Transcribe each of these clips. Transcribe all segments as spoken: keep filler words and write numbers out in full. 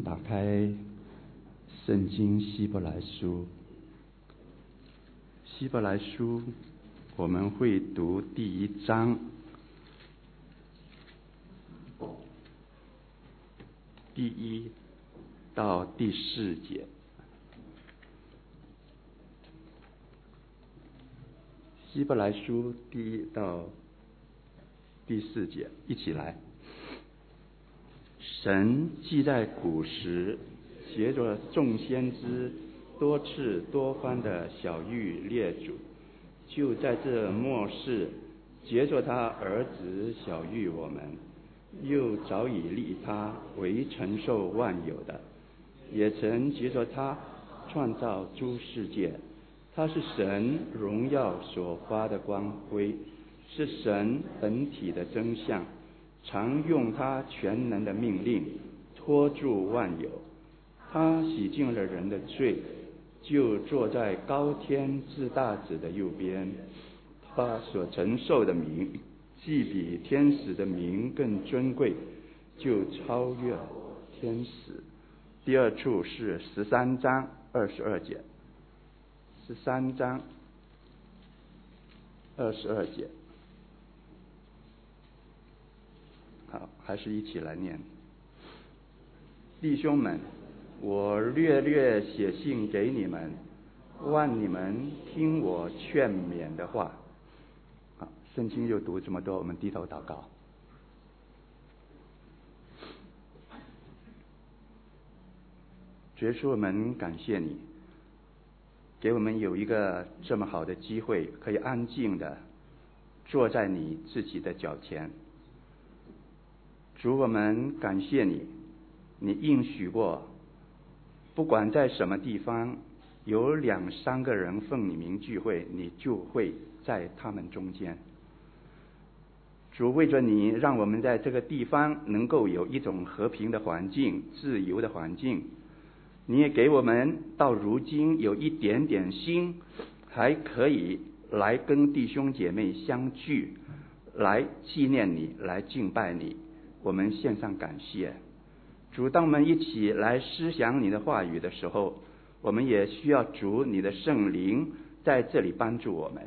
们打开圣经希伯来书，希伯来书我们会读第一章第一到第四节。希伯来书第一到第四节，一起来。神既在古时藉着众先知多次多番的晓谕列祖，就在这末世藉着他儿子晓谕我们，又早已立他为承受万有的，也曾藉着他创造诸世界。他是神荣耀所发的光辉，是神本体的真相，常用他全能的命令托住万有。他洗净了人的罪，就坐在高天至大者的右边。他所承受的名既比天使的名更尊贵，就超越天使。第二处是十三章二十二节，十三章二十二节。好，还是一起来念。弟兄们，我略略写信给你们，望你们听我劝勉的话。好，圣经就读这么多，我们低头祷告。主耶稣，我们感谢你，给我们有一个这么好的机会，可以安静的坐在你自己的脚前。主，我们感谢你，你应许过，不管在什么地方有两三个人奉你名聚会，你就会在他们中间。主，为着你，让我们在这个地方能够有一种和平的环境，自由的环境。你也给我们到如今有一点点心，还可以来跟弟兄姐妹相聚，来纪念你，来敬拜你。我们献上感谢。主，当我们一起来思想你的话语的时候，我们也需要主你的圣灵在这里帮助我们，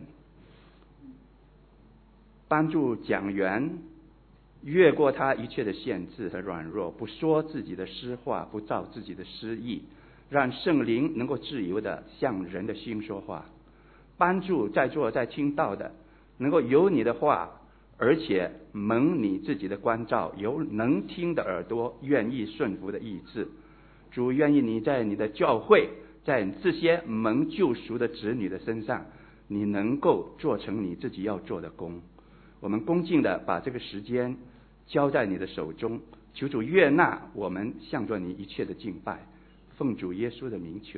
帮助讲员越过他一切的限制和软弱，不说自己的私话，不照自己的私意，让圣灵能够自由的向人的心说话，帮助在座在听到的能够有你的话，而且蒙你自己的关照，有能听的耳朵，愿意顺服的意志。主，愿意你在你的教会，在这些蒙救赎的子女的身上，你能够做成你自己要做的工。我们恭敬的把这个时间交在你的手中，求主悦纳我们向着你一切的敬拜，奉主耶稣的名求。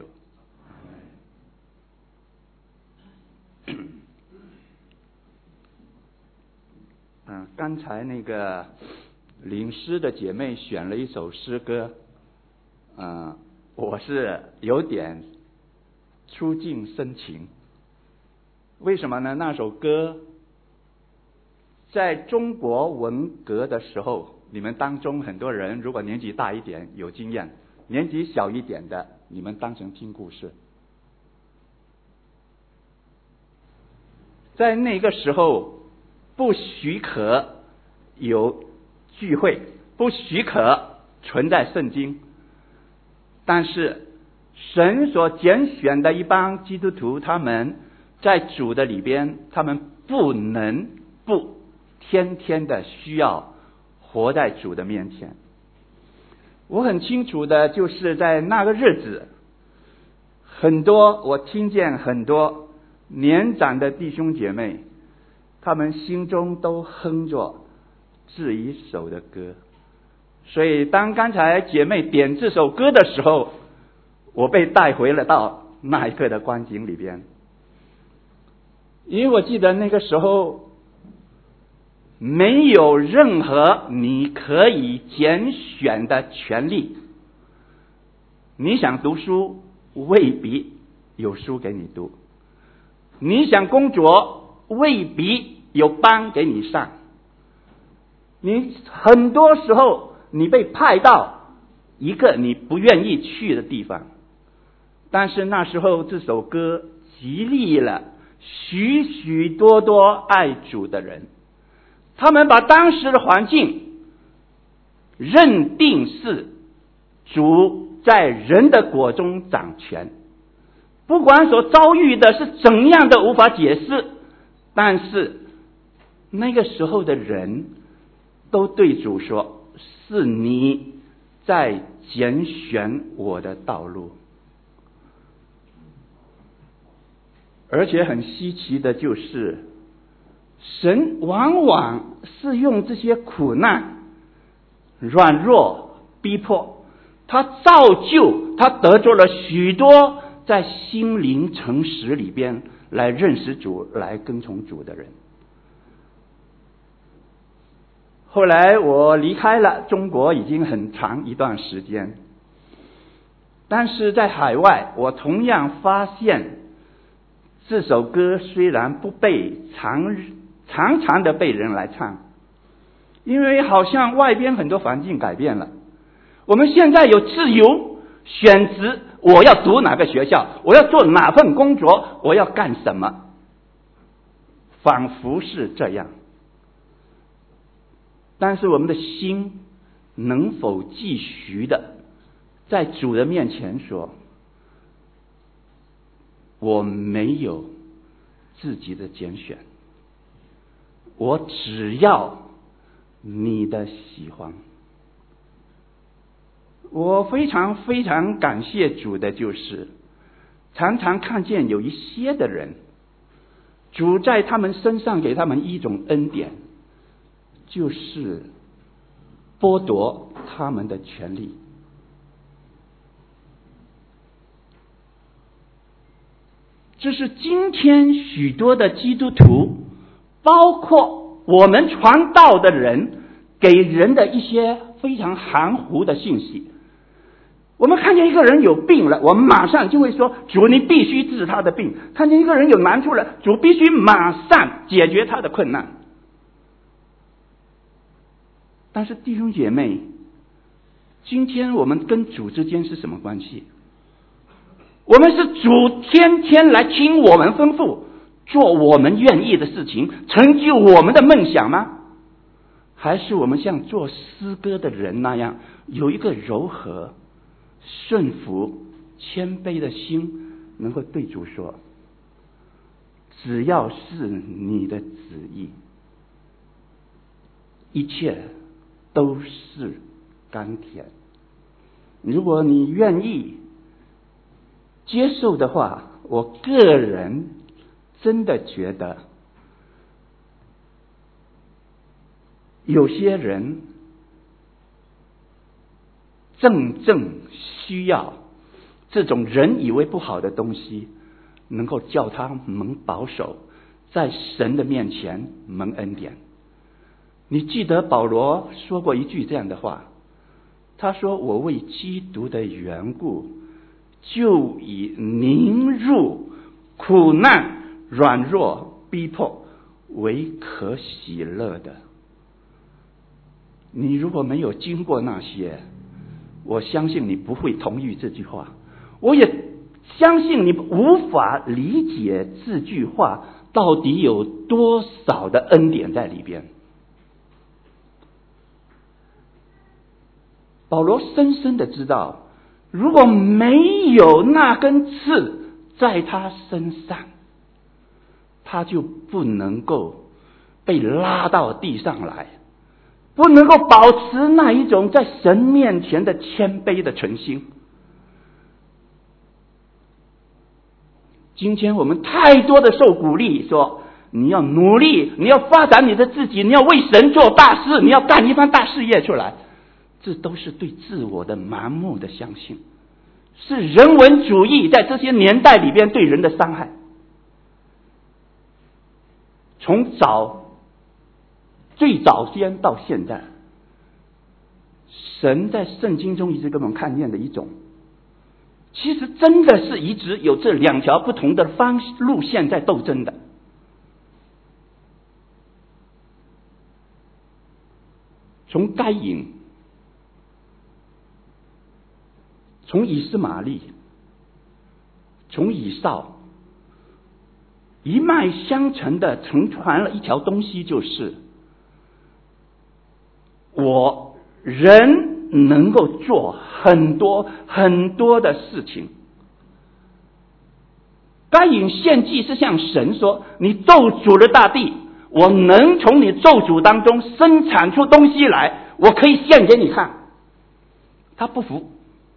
嗯，刚才那个领诗的姐妹选了一首诗歌，嗯，我是有点触景生情。为什么呢？那首歌在中国文革的时候，你们当中很多人如果年纪大一点有经验，年纪小一点的你们当成听故事。在那个时候不许可有聚会，不许可存在圣经，但是神所拣选的一帮基督徒，他们在主的里边，他们不能不天天的需要活在主的面前。我很清楚的就是在那个日子，很多我听见很多年长的弟兄姐妹，他们心中都哼着这一首的歌。所以当刚才姐妹点这首歌的时候，我被带回了到那一刻的光景里边。因为我记得那个时候没有任何你可以拣选的权利，你想读书未必有书给你读，你想工作未必有班给你上，你很多时候你被派到一个你不愿意去的地方。但是那时候这首歌激励了许许多多爱主的人，他们把当时的环境认定是主在人的国中掌权，不管所遭遇的是怎样的无法解释，但是那个时候的人都对主说，是你在拣选我的道路。而且很稀奇的就是，神往往是用这些苦难、软弱、逼迫，他造就，他得着了许多在心灵诚实里边来认识主、来跟从主的人。后来我离开了中国已经很长一段时间，但是在海外我同样发现，这首歌虽然不被常常常的被人来唱，因为好像外边很多环境改变了，我们现在有自由选择，我要读哪个学校，我要做哪份工作，我要干什么，仿佛是这样。但是我们的心能否继续的在主的面前说，我没有自己的拣选，我只要你的喜欢。我非常非常感谢主的就是，常常看见有一些的人，主在他们身上给他们一种恩典，就是剥夺他们的权利。这是今天许多的基督徒，包括我们传道的人，给人的一些非常含糊的信息。我们看见一个人有病了，我们马上就会说，主你必须治他的病。看见一个人有难处了，主必须马上解决他的困难。但是弟兄姐妹，今天我们跟主之间是什么关系？我们是主天天来听我们吩咐，做我们愿意的事情，成就我们的梦想吗？还是我们像做诗歌的人那样，有一个柔和、顺服、谦卑的心，能够对主说，只要是你的旨意，一切都是甘甜。如果你愿意接受的话，我个人真的觉得，有些人正正需要这种人以为不好的东西，能够叫他蒙保守，在神的面前蒙恩典。你记得保罗说过一句这样的话，他说，我为基督的缘故，就以凌辱、苦难、软弱、逼迫为可喜乐的。你如果没有经过那些，我相信你不会同意这句话，我也相信你无法理解这句话到底有多少的恩典在里边。保罗深深的知道，如果没有那根刺在他身上，他就不能够被拉到地上来，不能够保持那一种在神面前的谦卑的诚心。今天我们太多的受鼓励，说你要努力，你要发展你的自己，你要为神做大事，你要干一番大事业出来，这都是对自我的盲目的相信，是人文主义在这些年代里边对人的伤害。从早最早先到现在，神在圣经中一直给我们看见的一种，其实真的是一直有这两条不同的方路线在斗争的。从该隐从以斯玛利，从以扫，一脉相承的承传了一条东西，就是我人能够做很多很多的事情。该隐献祭是向神说，你咒诅了大地，我能从你咒诅当中生产出东西来，我可以献给你看。他不服。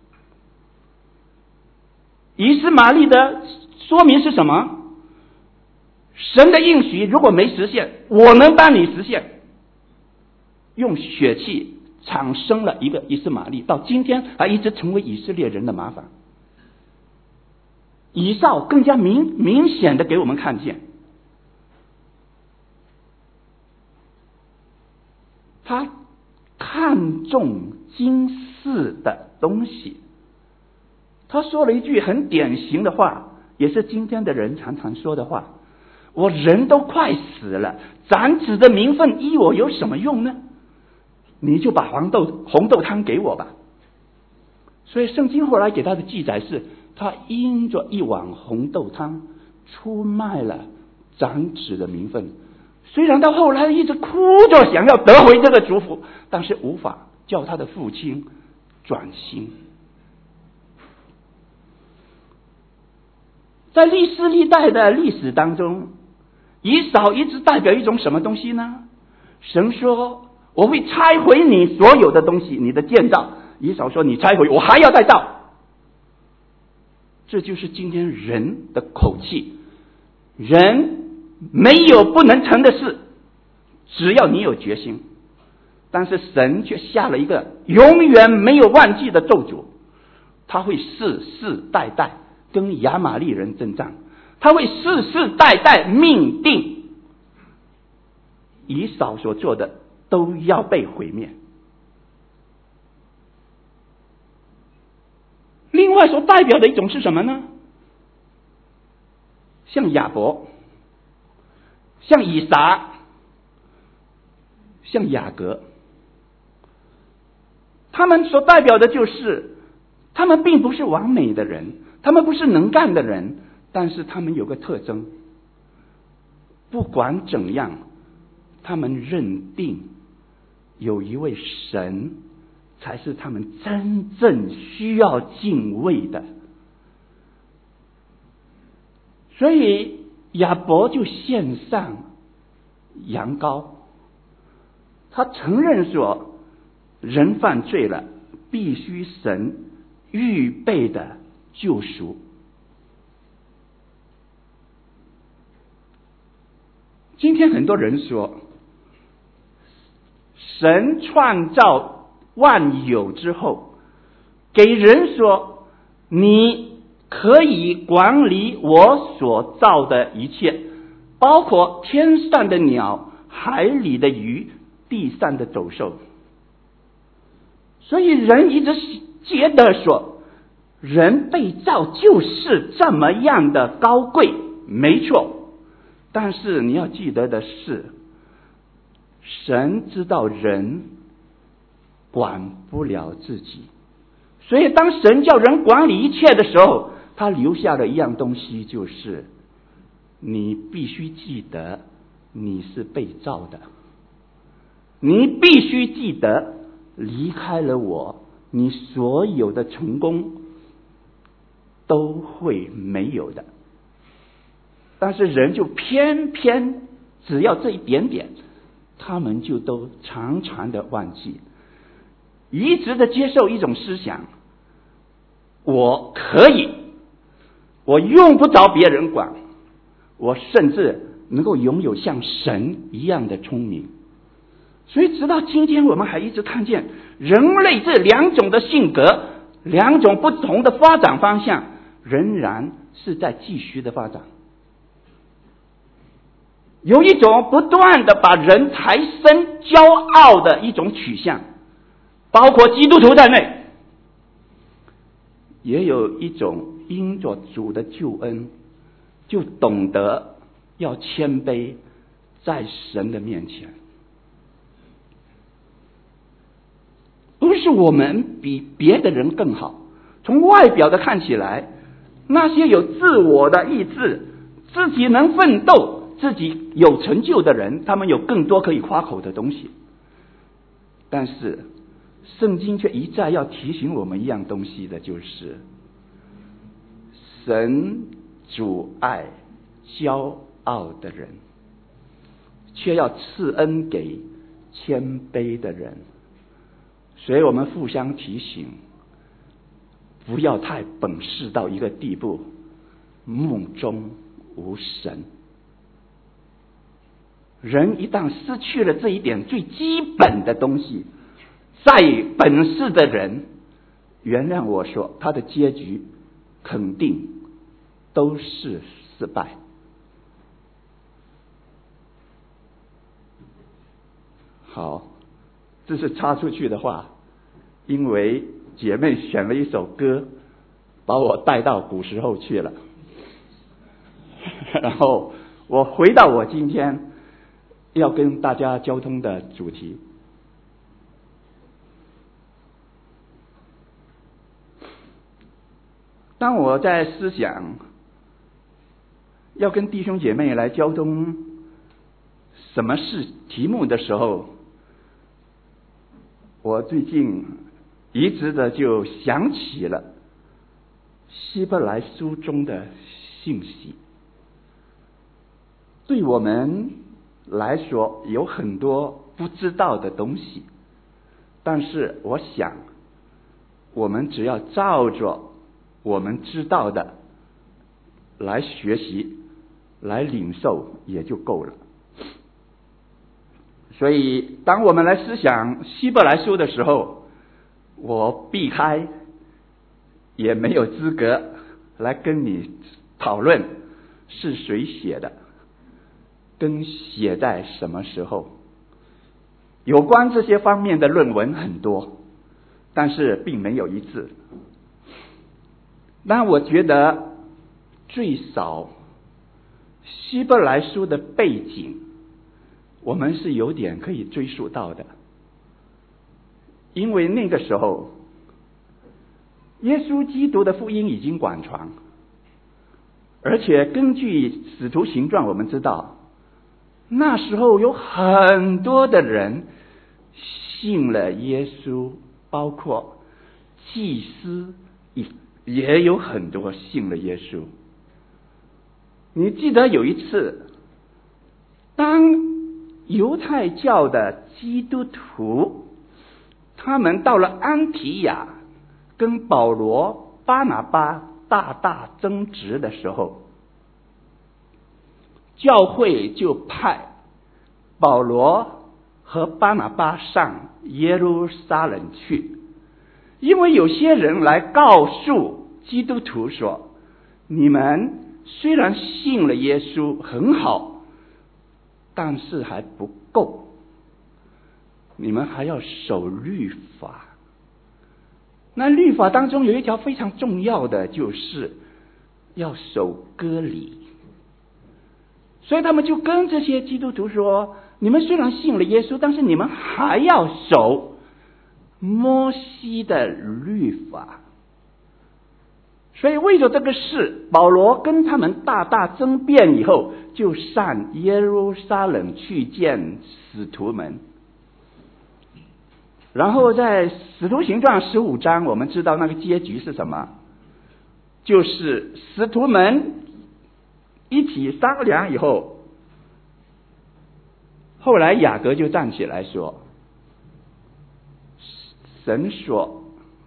以斯玛利的说明是什么？神的应许如果没实现，我能帮你实现。用血气产生了一个以斯玛利，到今天还一直成为以色列人的麻烦。以扫更加明明显的给我们看见，他看重今世的东西。他说了一句很典型的话，也是今天的人常常说的话：我人都快死了，长子的名分依我有什么用呢？你就把黄豆红豆汤给我吧。所以圣经后来给他的记载是，他因着一碗红豆汤出卖了长子的名分。虽然到后来一直哭着想要得回这个祝福，但是无法叫他的父亲转心。在历史历代的历史当中，以扫一直代表一种什么东西呢？神说我会拆毁你所有的东西，你的建造。以扫说你拆毁，我还要再造。这就是今天人的口气。人没有不能成的事，只要你有决心。但是神却下了一个永远没有忘记的咒诅，他会世世代代跟亚玛力人征战，他会世世代代命定以扫所做的都要被毁灭。另外所代表的一种是什么呢？像亚伯，像以撒，像雅各，他们所代表的就是他们并不是完美的人，他们不是能干的人，但是他们有个特征，不管怎样，他们认定有一位神才是他们真正需要敬畏的。所以亚伯就献上羊羔，他承认说人犯罪了，必须神预备的救赎。今天很多人说，神创造万有之后，给人说你可以管理我所造的一切，包括天上的鸟、海里的鱼、地上的走兽。所以人一直觉得说人被造就是这么样的高贵，没错。但是你要记得的是，神知道人管不了自己，所以当神叫人管理一切的时候，他留下了一样东西，就是你必须记得你是被造的，你必须记得离开了我，你所有的成功都会没有的。但是人就偏偏只要这一点点，他们就都常常的忘记，一直的接受一种思想，我可以，我用不着别人管，我甚至能够拥有像神一样的聪明。所以直到今天，我们还一直看见人类这两种的性格，两种不同的发展方向，仍然是在继续的发展。有一种不断的把人抬升骄傲的一种取向，包括基督徒在内，也有一种因着主的救恩，就懂得要谦卑在神的面前。不是我们比别的人更好， 从外表的看起来，那些有自我的意志，自己能奋斗，自己有成就的人，他们有更多可以夸口的东西。但是圣经却一再要提醒我们一样东西的，就是神阻碍骄傲的人，却要赐恩给谦卑的人。所以我们互相提醒，不要太本事到一个地步，目中无神。人一旦失去了这一点最基本的东西，在本事的人，原谅我说，他的结局肯定都是失败。好，这是插出去的话，因为姐妹选了一首歌，把我带到古时候去了。然后我回到我今天要跟大家交通的主题。当我在思想要跟弟兄姐妹来交通什么是题目的时候，我最近一直的就想起了希伯来书中的信息。对我们来说有很多不知道的东西，但是我想我们只要照着我们知道的来学习来领受也就够了。所以当我们来思想希伯来书的时候，我避开也没有资格来跟你讨论是谁写的，跟写在什么时候。有关这些方面的论文很多，但是并没有一致。但我觉得最少希伯来书的背景我们是有点可以追溯到的。因为那个时候耶稣基督的福音已经广传，而且根据使徒行传我们知道，那时候有很多的人信了耶稣，包括祭司也有很多信了耶稣。你记得有一次，当犹太教的基督徒他们到了安提亚跟保罗、巴拿巴大大争执的时候，教会就派保罗和巴拿巴上耶路撒冷去。因为有些人来告诉基督徒说，你们虽然信了耶稣很好，但是还不够，你们还要守律法。那律法当中有一条非常重要的，就是要守割礼。所以他们就跟这些基督徒说，你们虽然信了耶稣，但是你们还要守摩西的律法。所以为了这个事，保罗跟他们大大争辩以后，就上耶路撒冷去见使徒们。然后在使徒行传十五章，我们知道那个结局是什么，就是使徒们一起商量以后，后来雅各就站起来说，神说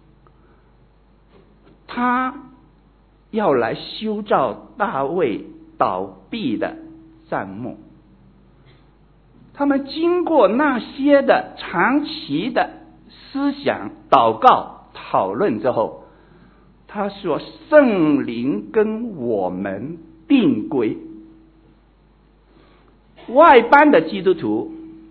他要来修造大卫倒闭的帐幕。他们经过那些的长期的思想、祷告、讨论之后，他说圣灵跟我们并归。外邦的基督徒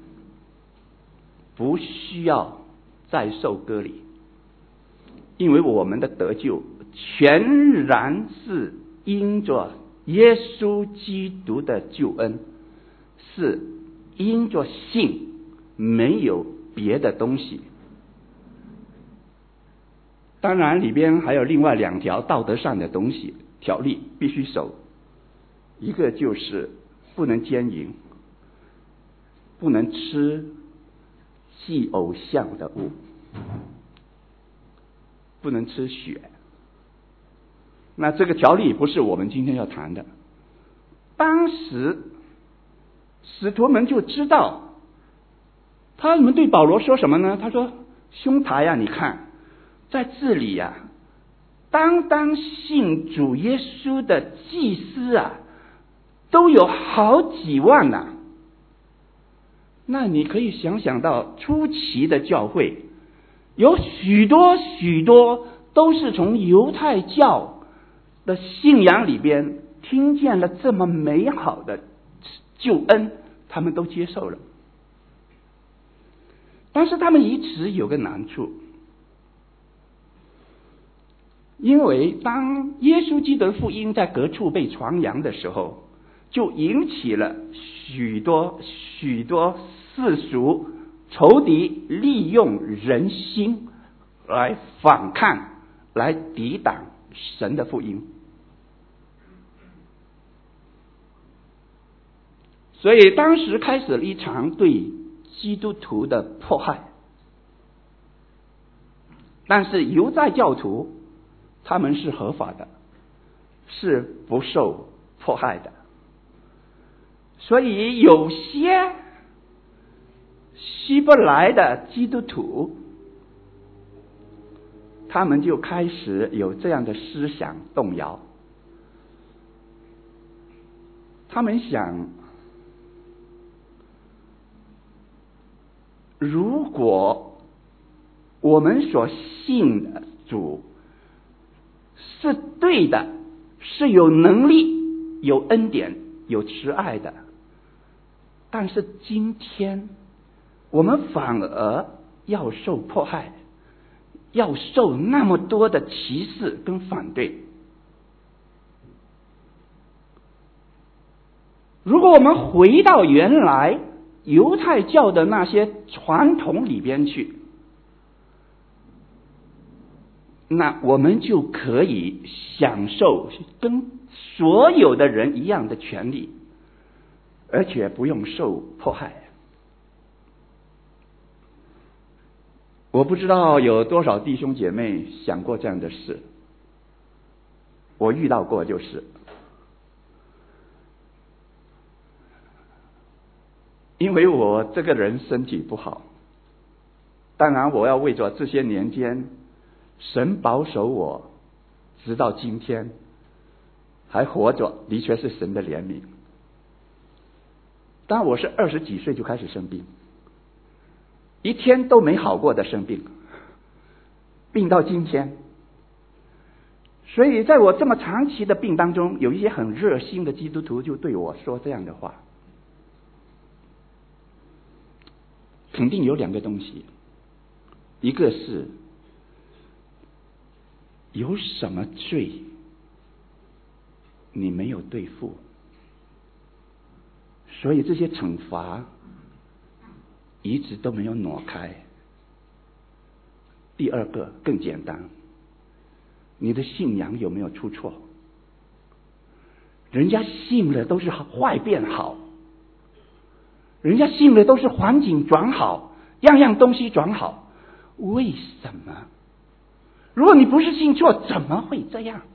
不需要再受割礼，因为我们的得救全然是因着耶稣基督的救恩，是因着信，没有别的东西。 当然里边还有另外两条道德上的东西条例必须守，一个就是不能奸淫，不能吃祭偶像的物，不能吃血。那这个条例不是我们今天要谈的。当时使徒们就知道，他们对保罗说什么呢？他说：兄台啊，你看在这里啊，单单信主耶稣的祭司啊都有好几万呐、啊。那你可以想想到初期的教会有许多许多都是从犹太教的信仰里边听见了这么美好的救恩，他们都接受了。但是他们一直有个难处，因为当耶稣基督的福音在各处被传扬的时候，就引起了许多许多世俗仇敌利用人心来反抗，来抵挡神的福音。所以当时开始了一场对基督徒的迫害，但是犹太教徒他们是合法的，是不受迫害的。所以有些希伯来的基督徒，他们就开始有这样的思想动摇。他们想，如果我们所信的主是对的，是有能力、有恩典、有慈爱的，但是今天我们反而要受迫害，要受那么多的歧视跟反对。如果我们回到原来犹太教的那些传统里边去，那我们就可以享受跟所有的人一样的权利，而且不用受迫害。我不知道有多少弟兄姐妹想过这样的事，我遇到过，就是因为我这个人身体不好，当然我要为着这些年间神保守我直到今天还活着，的确是神的怜悯。但我是二十几岁就开始生病，一天都没好过的生病，病到今天。所以在我这么长期的病当中，有一些很热心的基督徒就对我说这样的话。肯定有两个东西，一个是有什么罪你没有对付，所以这些惩罚一直都没有挪开。第二个更简单，你的信仰有没有出错？人家信了都是坏变好，人家信了都是环境转好，样样东西转好，为什么？如果你不是信错，怎么会这样？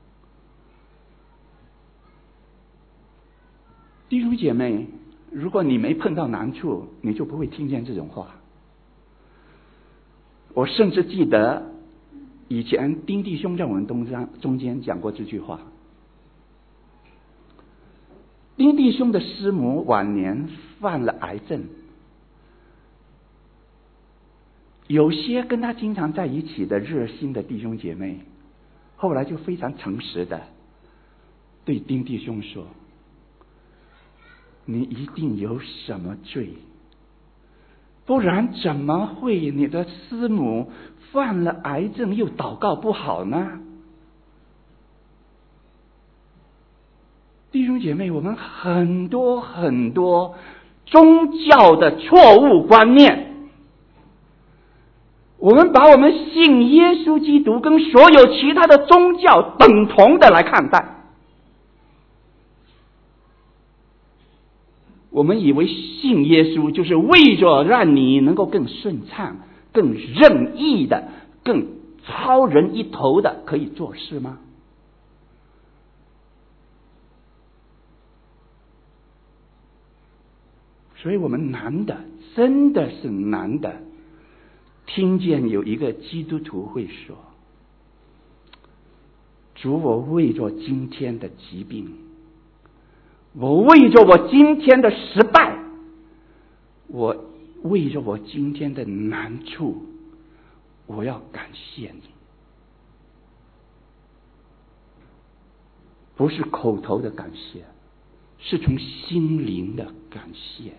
弟兄姐妹，如果你没碰到难处，你就不会听见这种话。我甚至记得以前丁弟兄在我们中间中间讲过这句话。丁弟兄的师母晚年犯了癌症，有些跟他经常在一起的热心的弟兄姐妹，后来就非常诚实的对丁弟兄说：你一定有什么罪，不然怎么会你的师母犯了癌症又祷告不好呢？弟兄姐妹，我们很多很多宗教的错误观念， 我们把我们信耶稣基督跟所有其他的宗教等同的来看待。我们以为信耶稣就是为着让你能够更顺畅、更任意的、更超人一头的可以做事吗？所以我们难的，真的是难的，听见有一个基督徒会说：主，我为着今天的疾病，我为着我今天的失败，我为着我今天的难处，我要感谢你。不是口头的感谢，是从心灵的感谢。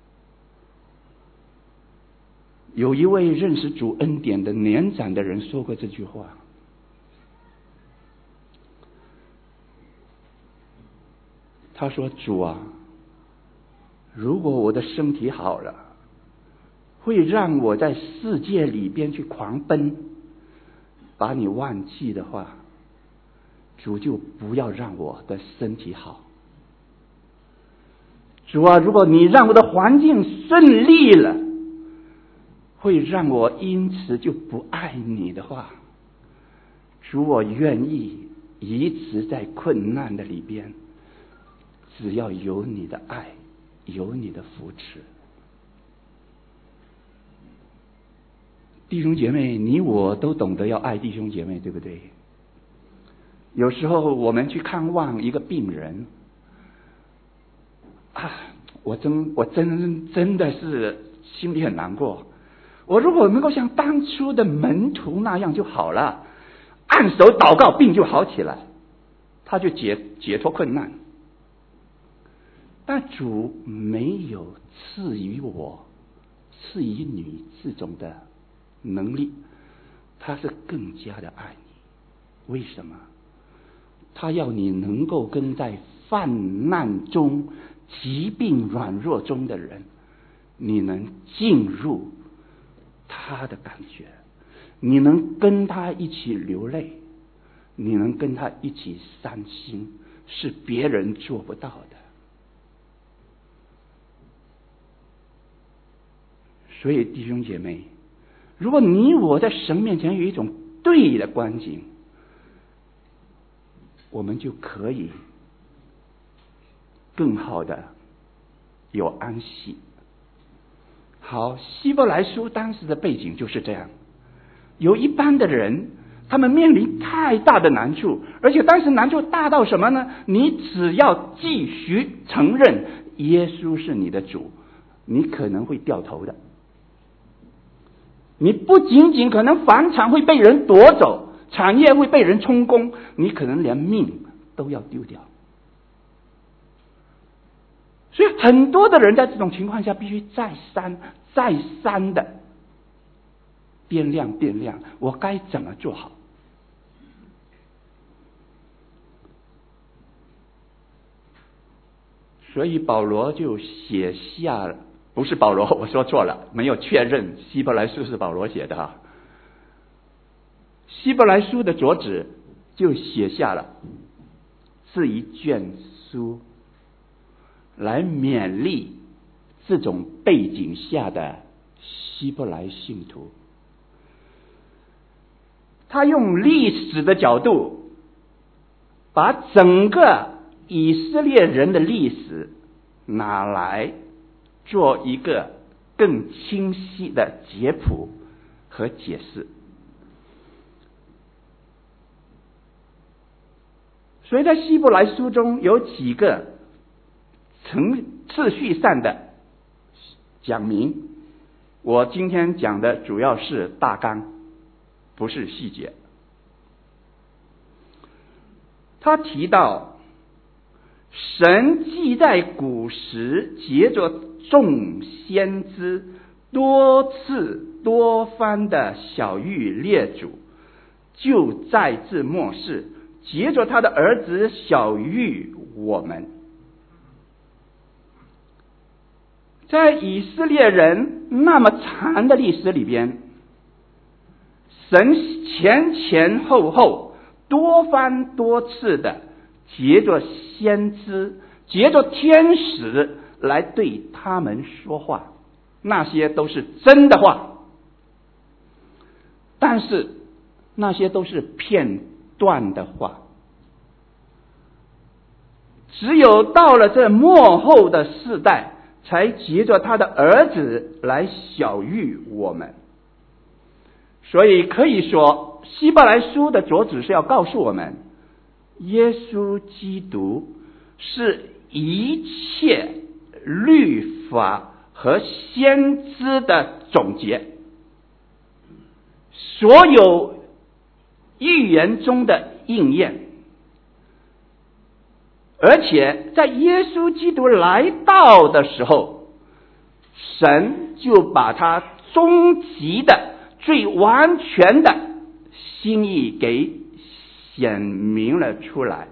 有一位认识主恩典的年长的人说过这句话，他说：主啊，如果我的身体好了，会让我在世界里边去狂奔，把你忘记的话，主就不要让我的身体好。主啊，如果你让我的环境顺利了，会让我因此就不爱你的话，主，我愿意一直在困难的里边，只要有你的爱，有你的扶持。弟兄姐妹，你我都懂得要爱弟兄姐妹，对不对？有时候我们去看望一个病人啊，我真我真真的是心里很难过。我如果能够像当初的门徒那样就好了，按手祷告，病就好起来，他就解解脱困难。但主没有赐予我、赐予你这种的能力，他是更加的爱你。为什么？他要你能够跟在患难中、疾病软弱中的人，你能进入他的感觉，你能跟他一起流泪，你能跟他一起伤心，是别人做不到的。所以弟兄姐妹，如果你我在神面前有一种对的光景，我们就可以更好的有安息。好，希伯来书当时的背景就是这样，有一般的人他们面临太大的难处，而且当时难处大到什么呢？你只要继续承认耶稣是你的主，你可能会掉头的。你不仅仅可能房产会被人夺走，产业会被人充公，你可能连命都要丢掉。所以很多的人在这种情况下必须再三再三的掂量掂量，我该怎么做好。所以保罗就写下了，不是保罗，我说错了，没有确认希伯来书是保罗写的哈。希伯来书的主旨就写下了是一卷书，来勉励这种背景下的希伯来信徒。他用历史的角度，把整个以色列人的历史拿来做一个更清晰的解谱和解释。所以在希伯来书中有几个层次序上的讲明，我今天讲的主要是大纲，不是细节。他提到神既在古时借着众先知多次多番的晓谕列祖，就在这末世借着他的儿子晓谕我们。在以色列人那么长的历史里边， 神前前后后多番多次的藉着先知，藉着天使来对他们说话，那些都是真的话，但是那些都是片段的话。只有到了这末后的世代，才藉着他的儿子来晓谕我们。所以可以说，希伯来书的主旨是要告诉我们，耶稣基督是一切律法和先知的总结，所有预言中的应验。而且在耶稣基督来到的时候，神就把他终极的最完全的心意给显明了出来。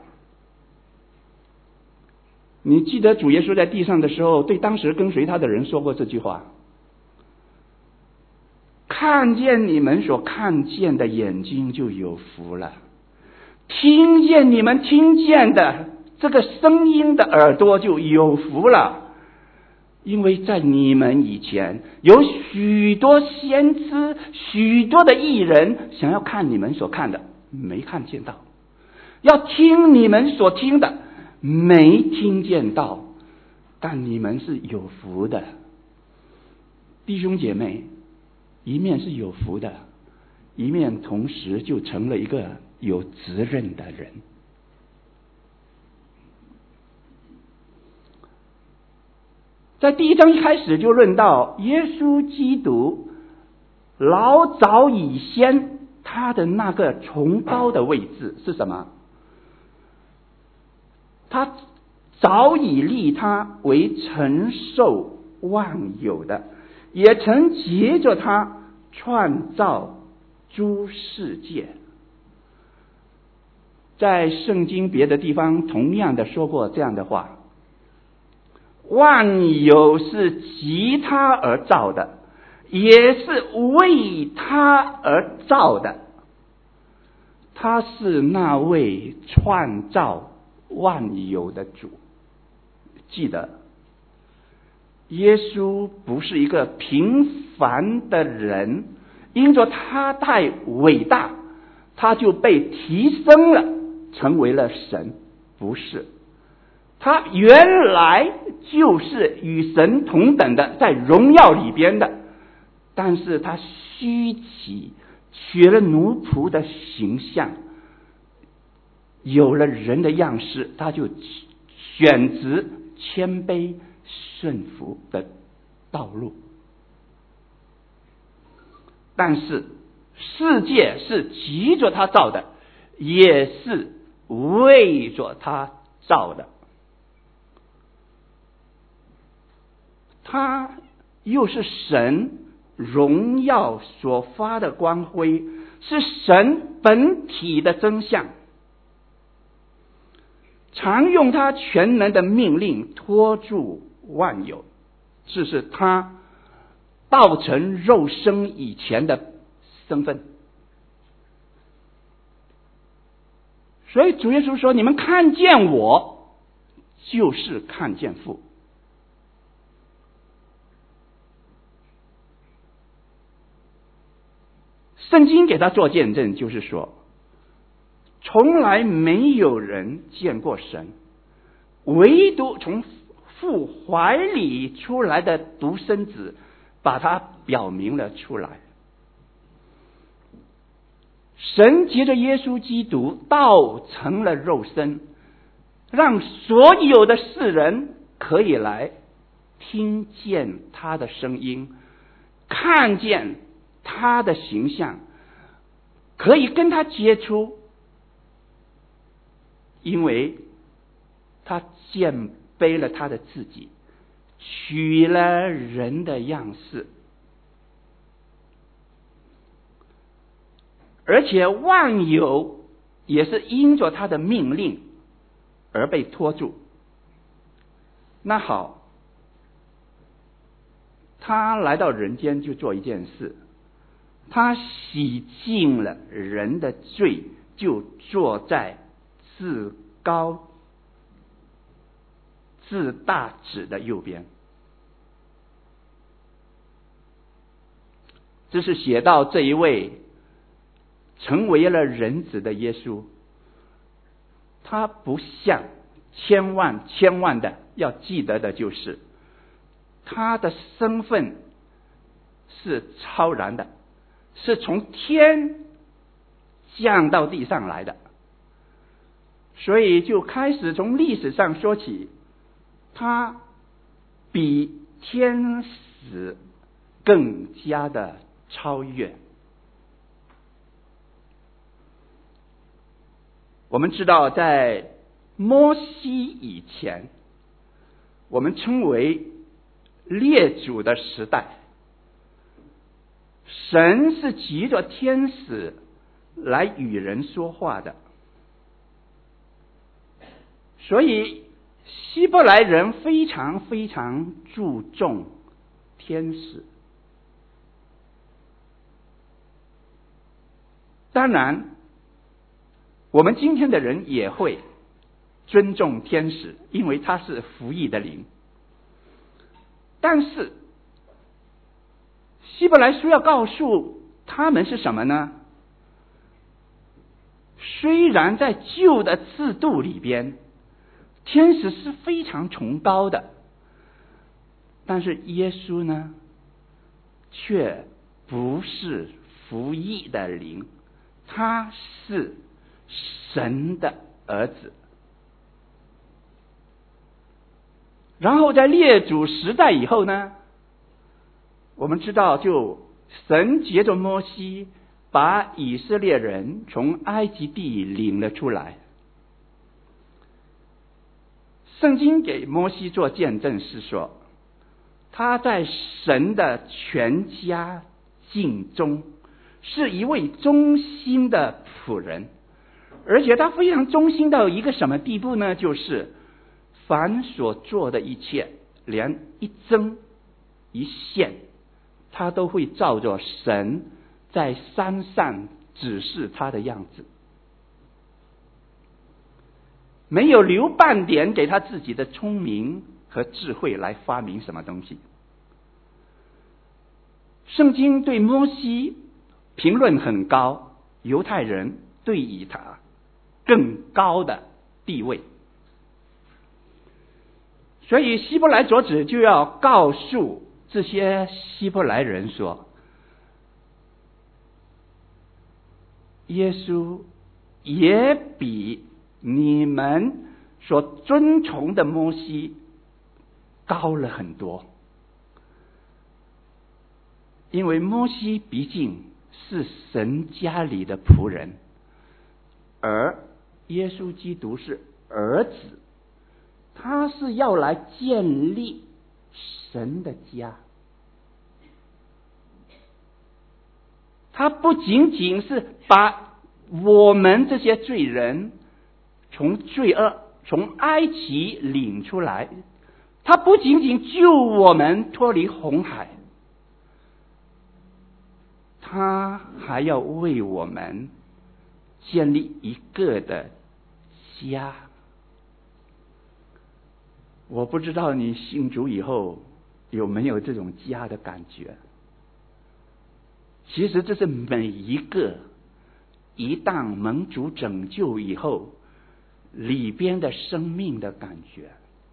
你记得主耶稣在地上的时候对当时跟随他的人说过这句话，看见你们所看见的眼睛就有福了，听见你们听见的这个声音的耳朵就有福了，因为在你们以前有许多先知，许多的义人想要看你们所看的，没看见到；要听你们所听的，没听见到。但你们是有福的，弟兄姐妹，一面是有福的，一面同时就成了一个有责任的人。在第一章一开始就论到耶稣基督老早以先他的那个崇高的位置是什么？他早已立他为承受万有的，也曾藉着他创造诸世界。在圣经别的地方同样的说过这样的话，万有是藉他而造的，也是为他而造的。他是那位创造万有的主。记得，耶稣不是一个平凡的人，因着他太伟大，他就被提升了，成为了神。不是，他原来就是与神同等的，在荣耀里边的，但是他虚起，取了奴仆的形象，有了人的样式，他就选择谦卑顺服的道路。但是世界是藉着他造的，也是为着他造的。他又是神荣耀所发的光辉，是神本体的真相，常用他全能的命令托住万有，这是他道成肉身以前的身份。所以主耶稣说，你们看见我，就是看见父。圣经给他做见证，就是说从来没有人见过神，唯独从父怀里出来的独生子把他表明了出来。神藉着耶稣基督道成了肉身，让所有的世人可以来听见他的声音，看见他的形象，可以跟他接触，因为他谦卑了他的自己，取了人的样式，而且万有也是因着他的命令而被托住。那好，他来到人间就做一件事， 他洗净了人的罪，就坐在至高至大者的右边。这是写到这一位成为了人子的耶稣，他不像千万千万的要记得的就是，他的身份是超然的，是从天降到地上来的，所以就开始从历史上说起，他比天使更加的超越。我们知道在摩西以前，我们称为列祖的时代，神是藉着天使来与人说话的，所以希伯来人非常非常注重天使。当然我们今天的人也会尊重天使，因为他是服役的灵。但是希伯来书要告诉他们是什么呢？虽然在旧的制度里边，天使是非常崇高的，但是耶稣呢，却不是服役的灵，他是神的儿子。然后在列祖时代以后呢，我们知道就神藉着摩西把以色列人从埃及地领了出来。圣经给摩西做见证是说，他在神的全家境中是一位忠心的仆人，而且他非常忠心到一个什么地步呢？就是凡所做的一切，连一针一线，他都会照着神在山上指示他的样子，没有留半点给他自己的聪明和智慧来发明什么东西。圣经对摩西评论很高，犹太人对以他更高的地位。所以希伯来作者就要告诉这些希伯来人说，耶稣也比你们所尊崇的摩西高了很多，因为摩西毕竟是神家里的仆人，而耶稣基督是儿子，他是要来建立神的家。他不仅仅是把我们这些罪人从罪恶从埃及领出来，他不仅仅救我们脱离红海，他还要为我们建立一个的家。我不知道你信主以后有没有这种家的感觉。其实这是每一个一旦蒙主拯救以后里边的生命的感觉。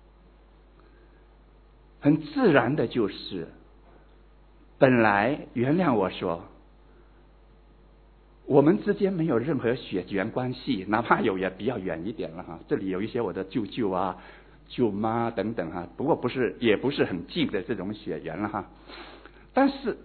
很自然的就是，本来原谅我说，我们之间没有任何血缘关系，哪怕有也比较远一点了哈。这里有一些我的舅舅啊、舅妈等等哈，不过不是也不是很近的这种血缘了哈。但是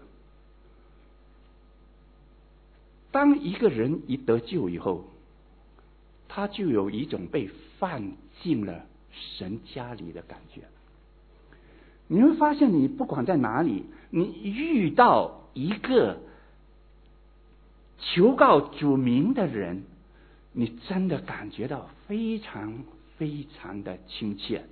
当一个人一得救以后，他就有一种被放进了神家里的感觉。你会发现，你不管在哪里，你遇到一个求告主名的人，你真的感觉到非常非常的亲切。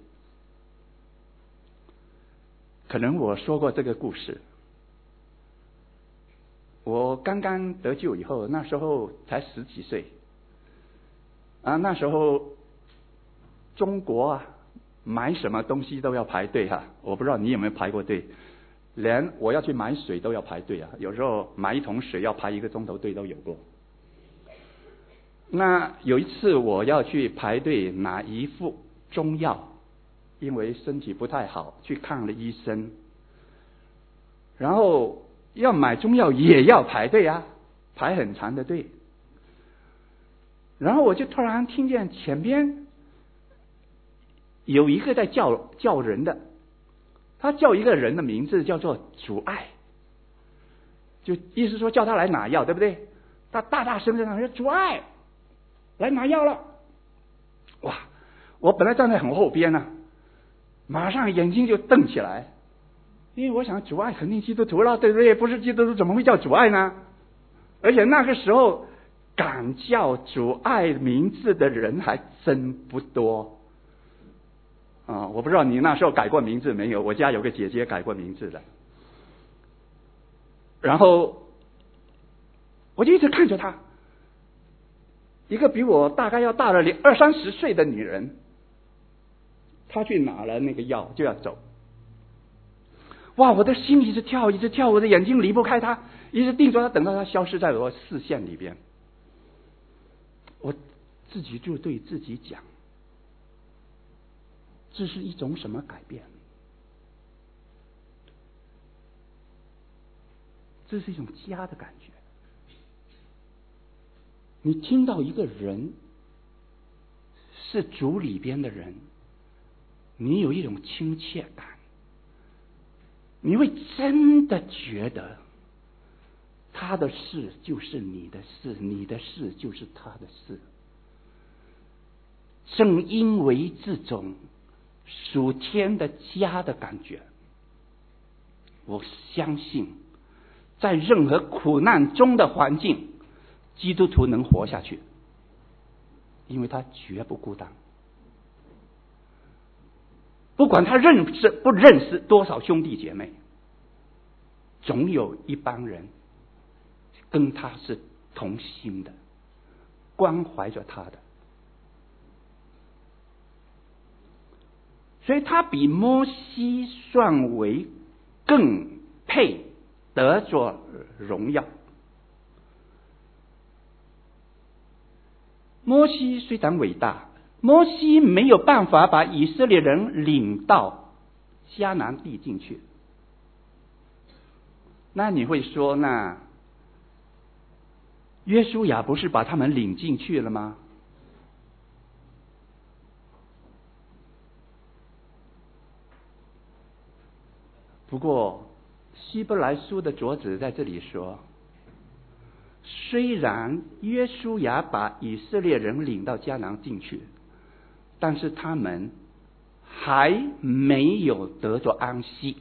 可能我说过这个故事， 我刚刚得救以后，那时候才十几岁啊，那时候中国啊，买什么东西都要排队哈、啊。我不知道你有没有排过队，连我要去买水都要排队啊，有时候买一桶水要排一个钟头队都有过。那有一次我要去排队拿一副中药，因为身体不太好，去看了医生，然后要买中药也要排队啊，排很长的队。然后我就突然听见前边有一个在叫叫人的，他叫一个人的名字叫做主爱，就意思说叫他来拿药，对不对？他大大声声地说主爱来拿药了。哇，我本来站在很后边呢、啊，马上眼睛就瞪起来，因为我想主爱肯定基督徒了，对不对？不是基督徒怎么会叫主爱呢？而且那个时候敢叫主爱名字的人还真不多啊！我不知道你那时候改过名字没有？我家有个姐姐改过名字的。然后我就一直看着她，一个比我大概要大了二三十岁的女人，她去拿了那个药就要走。哇！我的心一直跳，一直跳，我的眼睛离不开她，一直盯着她，等到她消失在我视线里边。我自己就对自己讲，这是一种什么改变？这是一种家的感觉。你听到一个人是主里边的人，你有一种亲切感，你会真的觉得他的事就是你的事，你的事就是他的事。正因为这种属天的家的感觉，我相信在任何苦难中的环境，基督徒能活下去，因为他绝不孤单。不管他认识不认识多少兄弟姐妹，总有一帮人跟他是同心的，关怀着他的。所以他比摩西算为更配得着荣耀。摩西虽然伟大，摩西没有办法把以色列人领到迦南地进去。那你会说，那约书亚不是把他们领进去了吗？不过希伯来书的作者在这里说，虽然约书亚把以色列人领到迦南进去，但是他们还没有得着安息。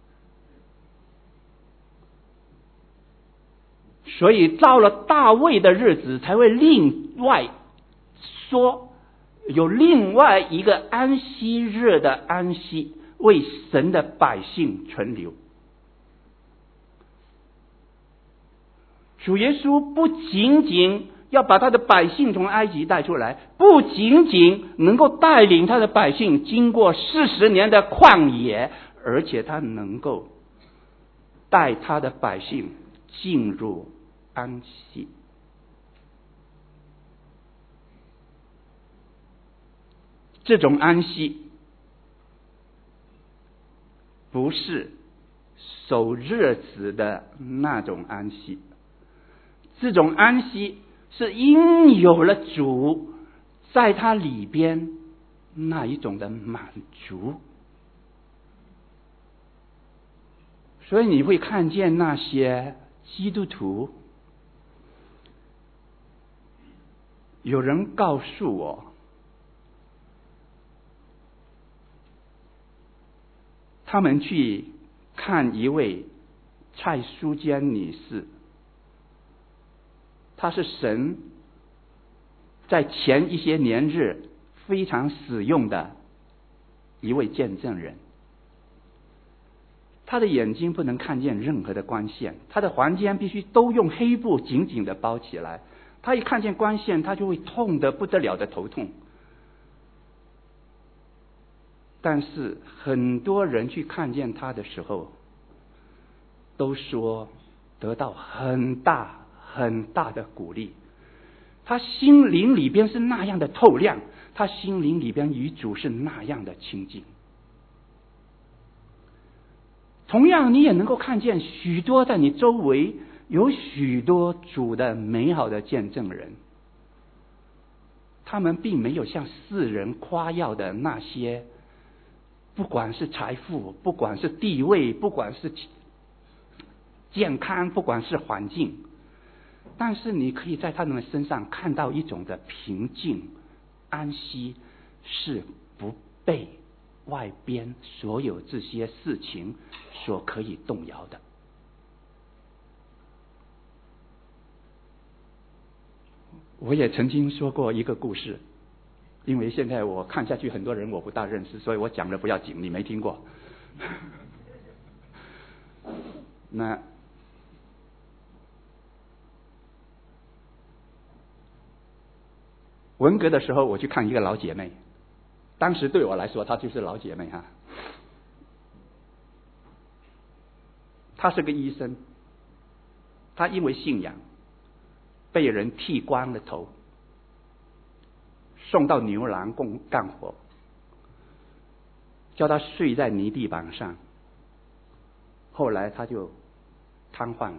所以到了大卫的日子，才会另外说有另外一个安息日的安息，为神的百姓存留。主耶稣不仅仅要把他的百姓从埃及带出来，不仅仅能够带领他的百姓经过四十年的旷野，而且他能够带他的百姓进入安息。这种安息不是守日子的那种安息，这种安息是因有了主在他里边那一种的满足。所以你会看见那些基督徒，有人告诉我，他们去看一位蔡淑娟女士，她是神在前一些年日非常使用的一位见证人。 他的眼睛不能看见任何的光线，他的房间必须都用黑布紧紧的包起来，他一看见光线，他就会痛得不得了的头痛。但是很多人去看见他的时候，都说得到很大很大的鼓励，他心灵里边是那样的透亮，他心灵里边与主是那样的亲近。同样，你也能够看见许多在你周围有许多主的美好的见证人，他们并没有像世人夸耀的那些，不管是财富，不管是地位，不管是健康，不管是环境，但是你可以在他们身上看到一种的平静、安息，是不被外边所有这些事情所可以动摇的。我也曾经说过一个故事，因为现在我看下去很多人我不大认识，所以我讲的不要紧，你没听过。那文革的时候，我去看一个老姐妹，当时对我来说她就是老姐妹哈。她是个医生，她因为信仰被人剃光了头，送到牛栏干干活，叫她睡在泥地板上，后来她就瘫痪了。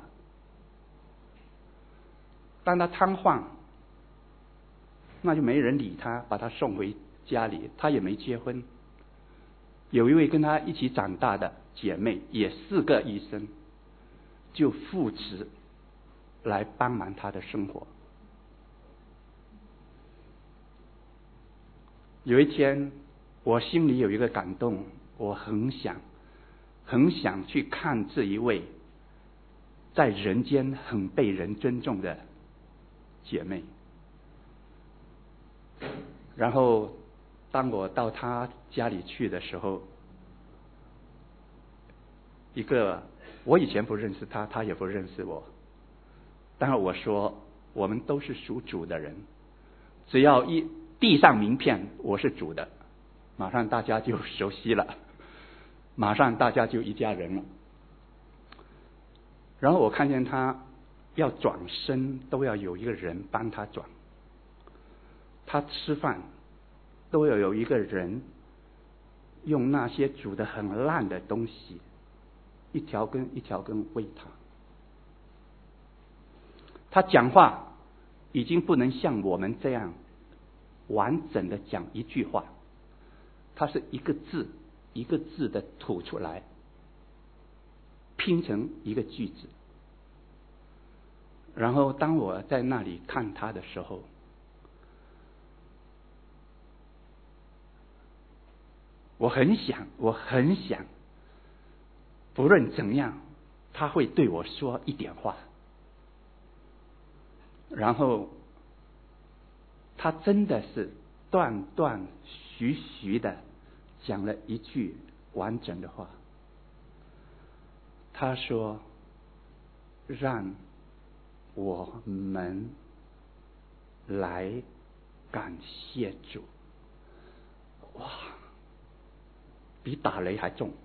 当她瘫痪，那就没人理她，把她送回家里，她也没结婚。有一位跟她一起长大的姐妹，也是个医生，就扶持来帮忙她的生活。有一天，我心里有一个感动，我很想很想去看这一位在人间很被人尊重的姐妹。然后当我到她家里去的时候，一个我以前不认识她，她也不认识我，但是我说我们都是属主的人，只要一递上名片我是主的，马上大家就熟悉了，马上大家就一家人了。然后我看见她要转身都要有一个人帮她转，她吃饭都要有一个人用那些煮得很烂的东西一条根一条根喂她。她讲话已经不能像我们这样完整的讲一句话，她是一个字一个字的吐出来，拼成一个句子。然后当我在那里看她的时候，我很想我很想不论怎样她会对我说一点话。然后她真的是断断续续的讲了一句完整的话。她说让我们来感谢主。哇，比打雷还重。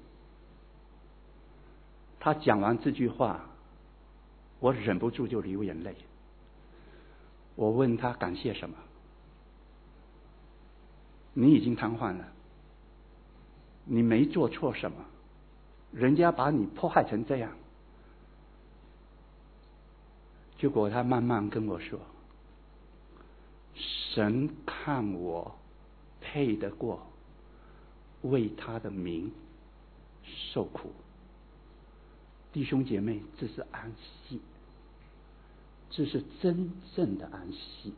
他讲完这句话，我忍不住就流眼泪。我问他感谢什么？你已经瘫痪了，你没做错什么，人家把你迫害成这样。结果他慢慢跟我说，神看我配得过为他的名受苦。弟兄姐妹，这是安息，这是真正的安息。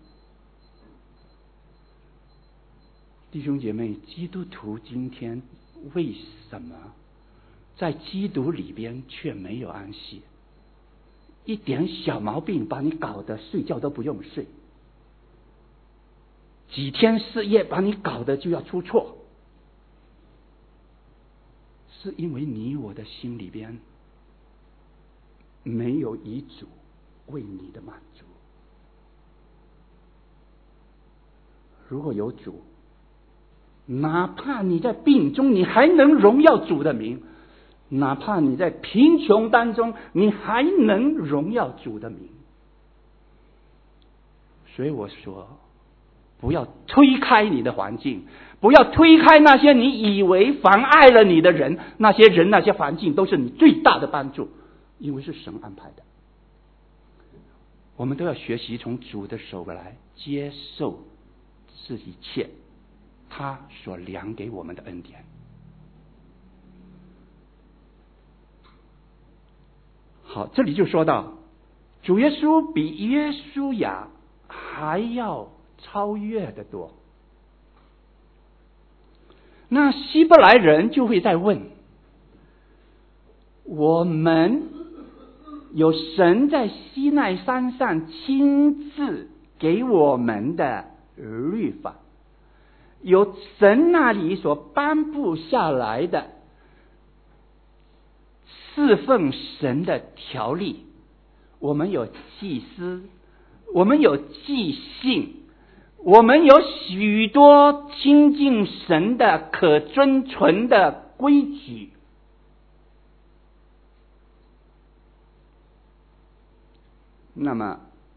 弟兄姐妹，基督徒今天为什么在基督里边却没有安息？一点小毛病把你搞得睡觉都不用睡，几天四夜把你搞得就要出错。 是因为你我的心里边没有一主为你的满足。如果有主，哪怕你在病中，你还能荣耀主的名；哪怕你在贫穷当中，你还能荣耀主的名。所以我说，不要推开你的环境，不要推开那些你以为妨碍了你的人，那些人那些环境都是你最大的帮助，因为是神安排的。我们都要学习从主的手来接受这一切他所量给我们的恩典。好，这里就说到主耶稣比约书亚还要超越的多。那希伯来人就会在问，我们有神在西奈山上亲自给我们的律法，有神那里所颁布下来的侍奉神的条例，我们有祭司，我们有祭信，我们有许多亲近神的可遵循的规矩。那么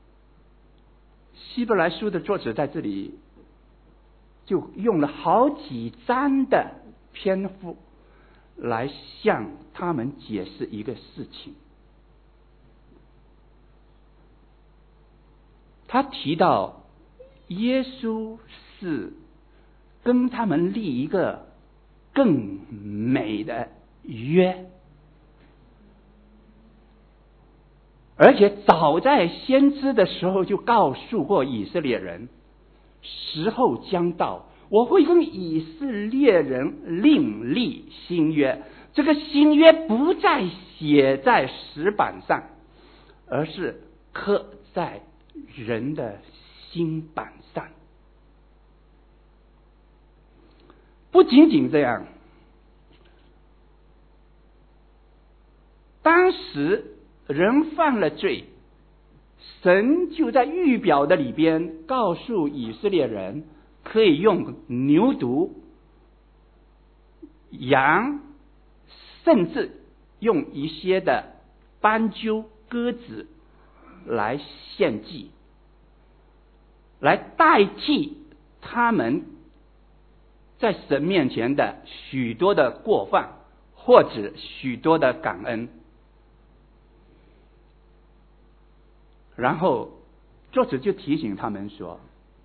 希伯来书的作者在这里就用了好几章的篇幅来向他们解释一个事情。他提到耶稣是跟他们立一个更美的约，而且早在先知的时候就告诉过以色列人，时候将到，我会跟以色列人另立新约。这个新约不再写在石板上，而是刻在人的心板上。不仅仅这样，当时人犯了罪，神就在预表的里边告诉以色列人，可以用牛犊、羊，甚至用一些的斑鸠、鸽子来献祭，来代替他们在神面前的许多的过犯，或者许多的感恩。然后作者就提醒他们说，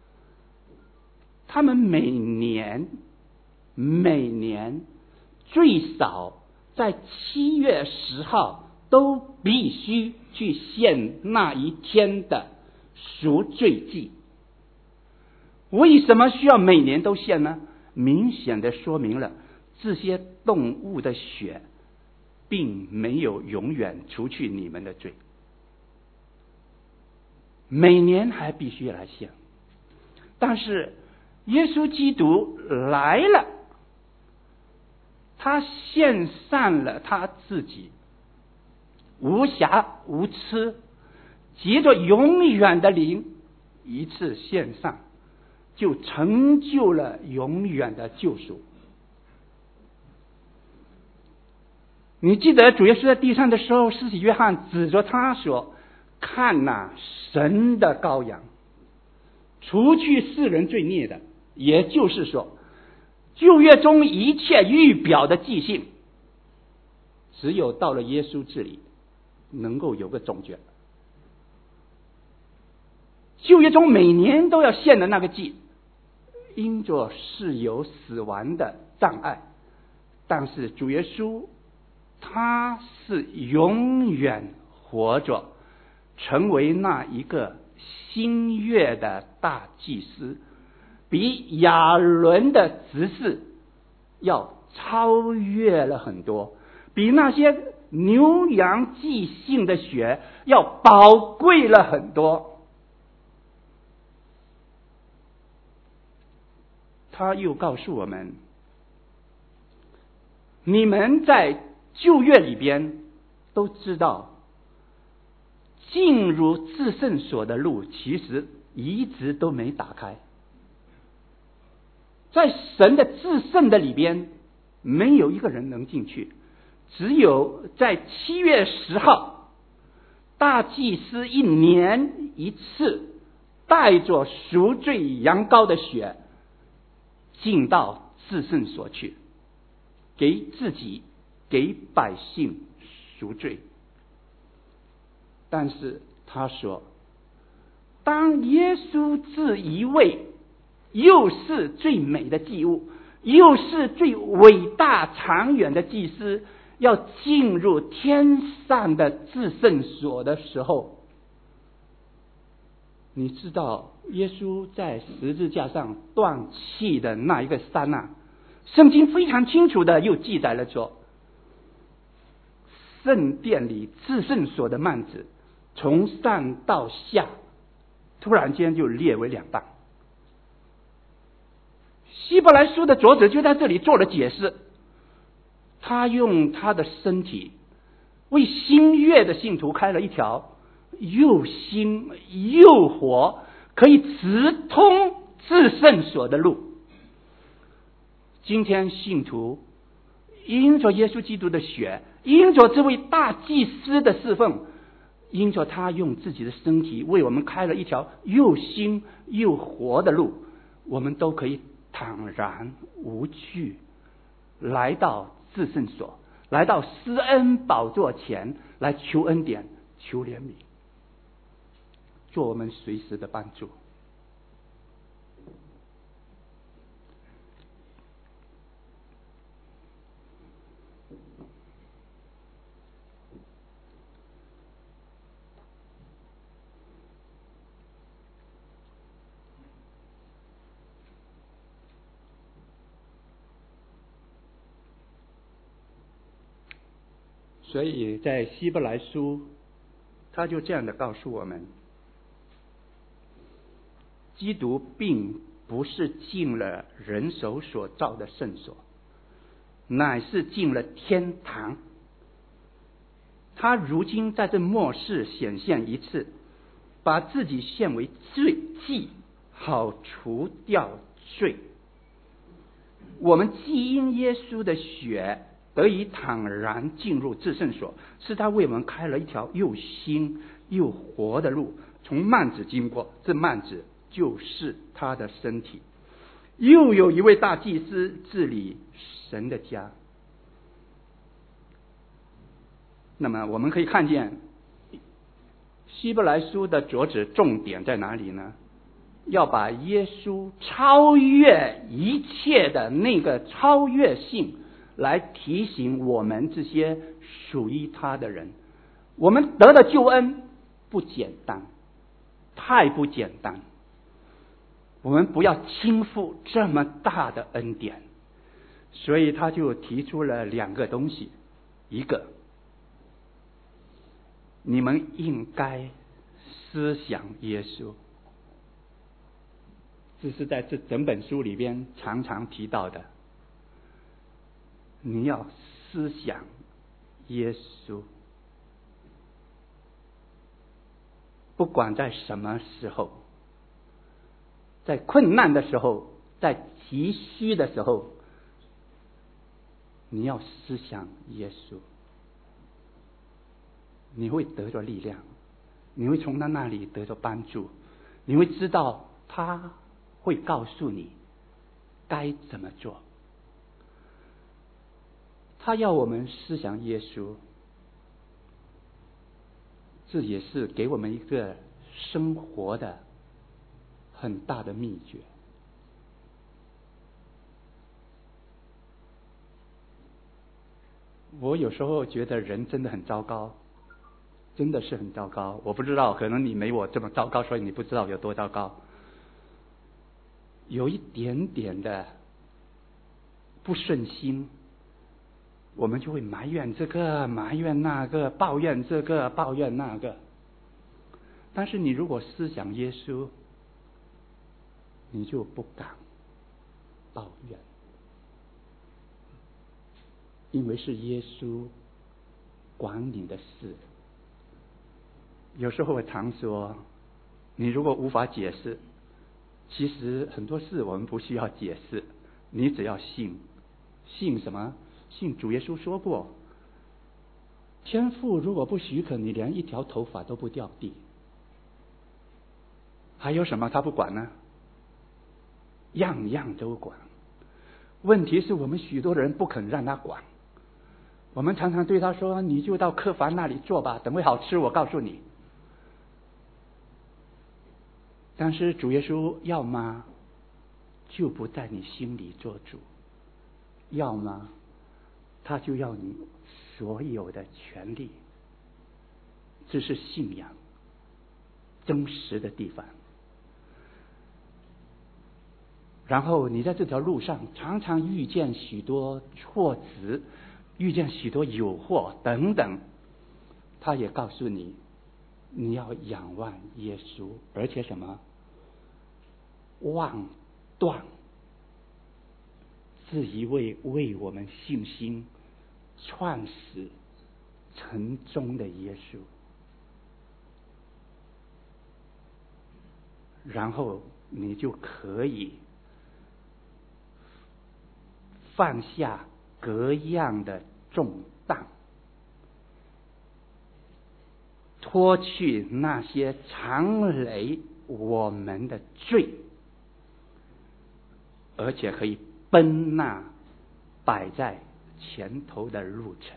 他们每年每年最少在七月十号都必须去献那一天的赎罪祭。为什么需要每年都献呢？明显的说明了这些动物的血并没有永远除去你们的罪，每年还必须来献。但是耶稣基督来了，他献上了他自己，无瑕无疵，藉着永远的灵一次献上，就成就了永远的救赎。你记得主耶稣在地上的时候，施洗约翰指着他说，看哪，神的羔羊，除去世人罪孽的。也就是说，旧约中一切预表的记性，只有到了耶稣这里能够有个总结。旧约中每年都要献的那个祭，因着是有死亡的障碍，但是主耶稣他是永远活着，成为那一个新约的大祭司，比亚伦的执事要超越了很多，比那些牛羊祭献的血要宝贵了很多。他又告诉我们， 你们在旧约里边都知道，进入至圣所的路其实一直都没打开。在神的至圣的里边，没有一个人能进去，只有在七月十号，大祭司一年一次带着赎罪羊羔的血进到至圣所去，给自己给百姓赎罪。但是他说，当耶稣这一位又是最美的祭物，又是最伟大长远的祭司，要进入天上的至圣所的时候，你知道耶稣在十字架上断气的那一个刹那，圣经非常清楚的又记载了说，圣殿里至圣所的幔子从上到下突然间就裂为两半。希伯来书的作者就在这里做了解释，他用他的身体为新约的信徒开了一条又新又活可以直通至圣所的路。今天信徒因着耶稣基督的血，因着这位大祭司的侍奉，因着他用自己的身体为我们开了一条又新又活的路，我们都可以坦然无惧来到至圣所，来到施恩宝座前来求恩典，求怜悯，做我们随时的帮助。所以在希伯来书他就这样的告诉我们，基督并不是进了人手所造的圣所，乃是进了天堂。他如今在这末世显现一次，把自己献为罪祭，好除掉罪。我们既因耶稣的血得以坦然进入至圣所，是他为我们开了一条又新又活的路，从幔子经过，这幔子就是他的身体。又有一位大祭司治理神的家。那么我们可以看见希伯来书的作者重点在哪里呢？要把耶稣超越一切的那个超越性来提醒我们这些属于他的人，我们得的救恩不简单，太不简单，我们不要轻负这么大的恩典。所以他就提出了两个东西，一个，你们应该思想耶稣，这是在这整本书里边常常提到的，你要思想耶稣，不管在什么时候，在困难的时候，在急需的时候，你要思想耶稣，你会得着力量，你会从他那里得着帮助，你会知道他会告诉你该怎么做。他要我们思想耶稣，这也是给我们一个生活的很大的秘诀。我有时候觉得人真的很糟糕，真的是很糟糕。我不知道，可能你没我这么糟糕，所以你不知道有多糟糕。有一点点的不顺心，我们就会埋怨这个，埋怨那个，抱怨这个，抱怨那个。但是你如果思想耶稣，你就不敢抱怨。 因为是耶稣管你的事。有时候我常说，你如果无法解释，其实很多事我们不需要解释，你只要信。信什么？信主耶稣说过，天父如果不许可，你连一条头发都不掉地。还有什么他不管呢？样样都管。问题是我们许多人不肯让他管。我们常常对他说，你就到客房那里坐吧，等会好吃我告诉你。但是主耶稣要么就不在你心里做主，要么他就要你所有的权利。这是信仰真实的地方。然后你在这条路上常常遇见许多挫折，遇见许多诱惑等等，他也告诉你，你要仰望耶稣，而且什么？望断这一位为我们信心创始成终的耶稣。然后你就可以放下各样的重担，脱去那些缠累我们的罪，而且可以奔那摆在前头的路程。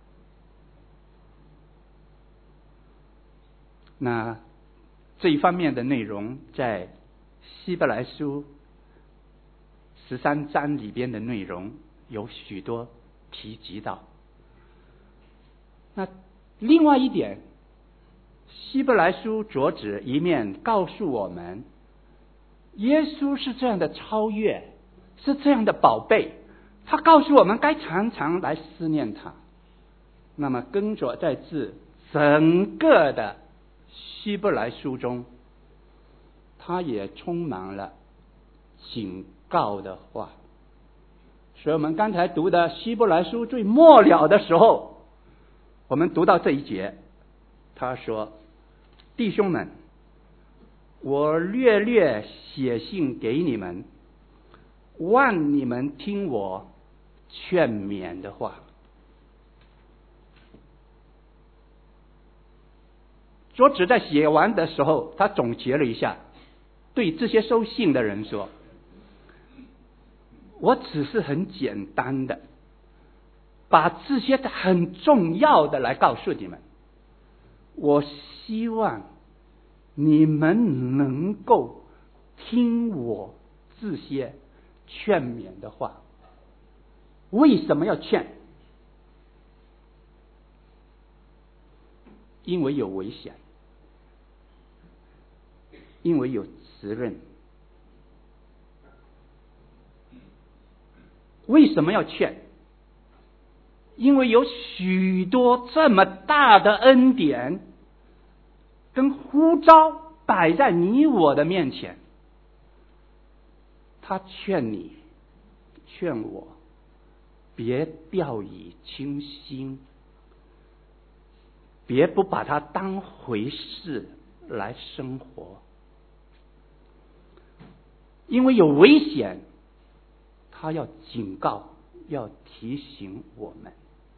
那这一方面的内容在希伯来书十三章里边的内容有许多提及到。那另外一点，希伯来书着指一面告诉我们，耶稣是这样的超越，是这样的宝贝，他告诉我们该常常来思念他。那么跟着在这整个的希伯来书中，他也充满了警告的话。所以我们刚才读的希伯来书最末了的时候，我们读到这一节，他说，弟兄们，我略略写信给你们，望你们听我劝勉的话。作者在写完的时候，他总结了一下，对这些收信的人说，我只是很简单的把这些很重要的来告诉你们，我希望你们能够听我这些劝勉的话。为什么要劝？因为有危险，因为有责任。为什么要劝？因为有许多这么大的恩典跟呼召摆在你我的面前，他劝你劝我别掉以轻心，别不把它当回事来生活。因为有危险，他要警告，要提醒我们。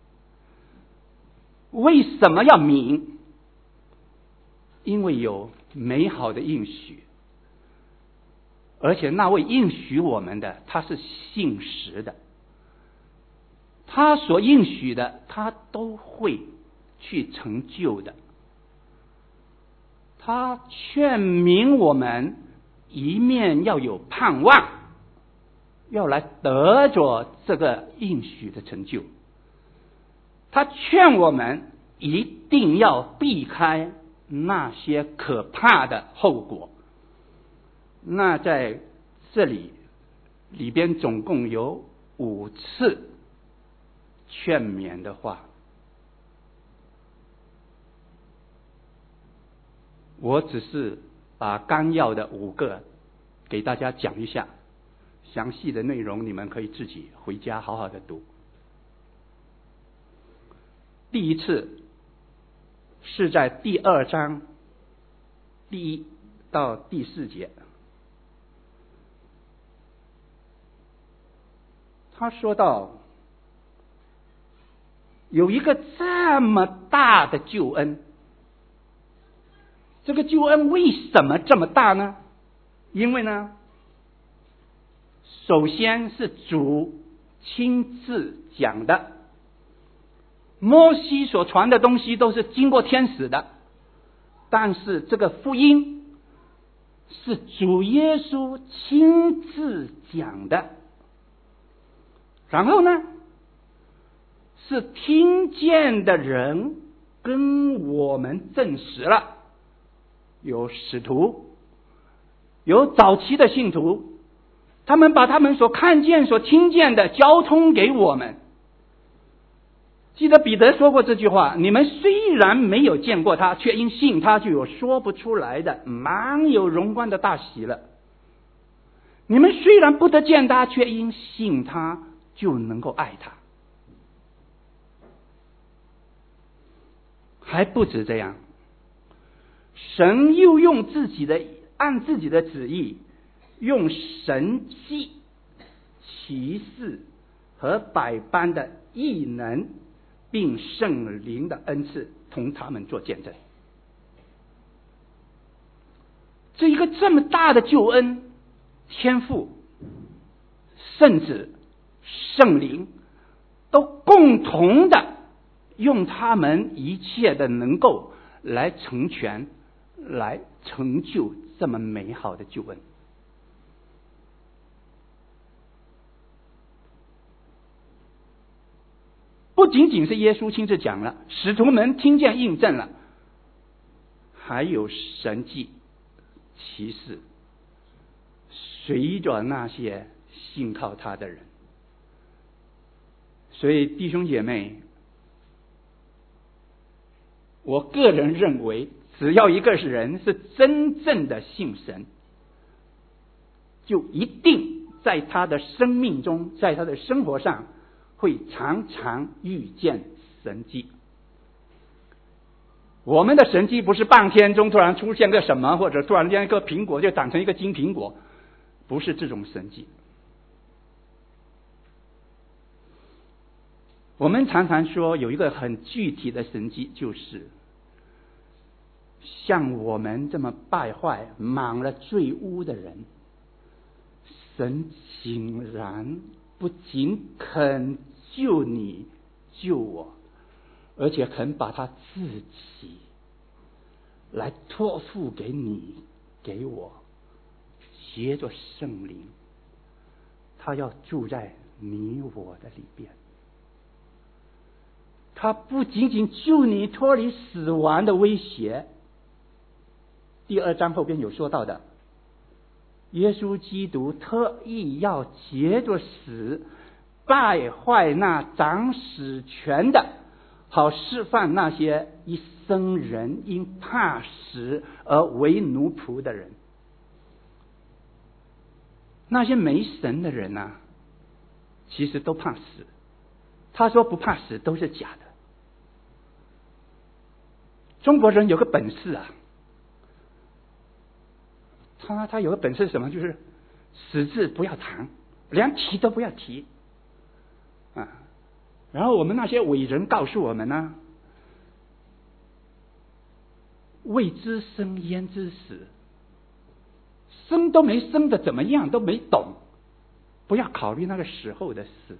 为什么要悯？因为有美好的应许，而且那位应许我们的，他是信实的，他所应许的，他都会去成就的。他劝勉我们，一面要有盼望，要来得着这个应许的成就。他劝我们一定要避开那些可怕的后果。那在这里里边总共有五次劝勉的话，我只是把纲要的五个给大家讲一下，详细的内容你们可以自己回家好好的读。 第一次是在第二章第一到第四节，他说到有一个这么大的救恩，这个救恩为什么这么大呢？因为呢，首先是主亲自讲的，摩西所传的东西都是经过天使的，但是这个福音是主耶稣亲自讲的。然后呢，是听见的人跟我们证实了，有使徒，有早期的信徒，他们把他们所看见所听见的交通给我们。记得彼得说过这句话，你们虽然没有见过他，却因信他就有说不出来的满有荣光的大喜了。你们虽然不得见他，却因信他就能够爱他。还不止这样，神又用自己的按自己的旨意，用神迹、奇事和百般的异能，并圣灵的恩赐同他们做见证。这一个这么大的救恩，天父、圣子、圣灵都共同的用他们一切的能够来成全，来成就这么美好的救恩。不仅仅是耶稣亲自讲了，使徒们听见印证了，还有神迹奇事随着那些信靠他的人。所以弟兄姐妹，我个人认为，只要一个人是真正的信神，就一定在他的生命中，在他的生活上会常常遇见神迹。我们的神迹不是半天中突然出现个什么，或者突然间一个苹果就长成一个金苹果，不是这种神迹。我们常常说有一个很具体的神迹，就是像我们这么败坏满了罪污的人，神竟然不仅肯救你救我，而且肯把他自己来托付给你给我，携着圣灵，他要住在你我的里边。他不仅仅救你脱离死亡的威胁，第二章后边有说到的，耶稣基督特意要借着死败坏那掌死权的，好释放那些一生人因怕死而为奴仆的人。那些没神的人啊，其实都怕死，他说不怕死都是假的。中国人有个本事啊，他他有个本事是什么？就是死字不要谈，连提都不要提啊。然后我们那些伟人告诉我们呢，未知生焉知死，生都没生的怎么样都没懂，不要考虑那个时候的事。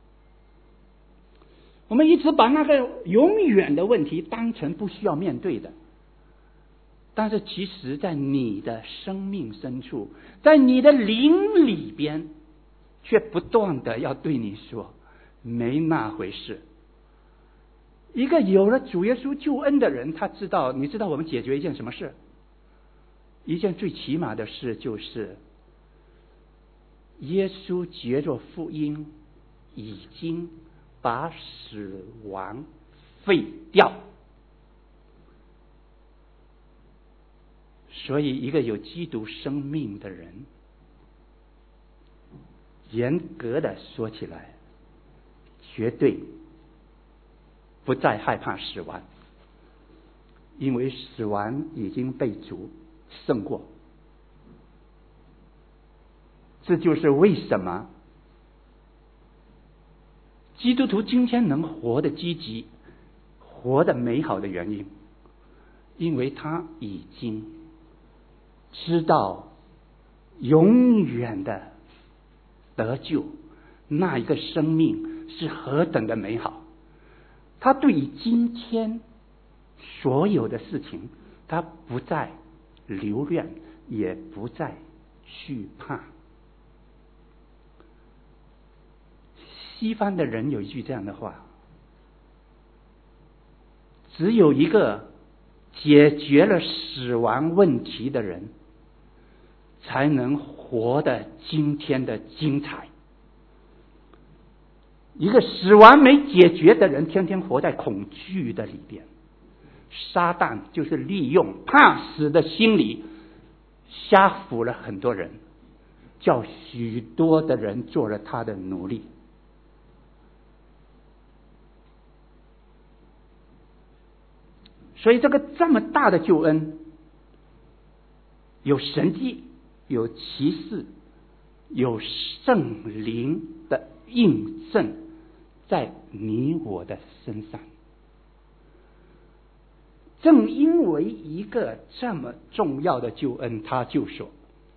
我们一直把那个永远的问题当成不需要面对的，但是其实在你的生命深处，在你的灵里边，却不断的要对你说没那回事。一个有了主耶稣救恩的人，他知道，你知道我们解决一件什么事？一件最起码的事，就是耶稣藉着福音已经把死亡废掉。所以一个有基督生命的人，严格的说起来，绝对不再害怕死亡，因为死亡已经被主胜过。这就是为什么基督徒今天能活得积极、活得美好的原因，因为他已经知道永远的得救，那一个生命是何等的美好。他对于今天所有的事情，他不再留恋，也不再惧怕。西方的人有一句这样的话：只有一个解决了死亡问题的人，才能活得今天的精彩。一个死亡没解决的人，天天活在恐惧的里边。撒旦就是利用怕死的心理，吓唬了很多人，叫许多的人做了他的奴隶。所以这个这么大的救恩，有神迹，有奇事，有圣灵的印证在你我的身上。正因为一个这么重要的救恩，他就说，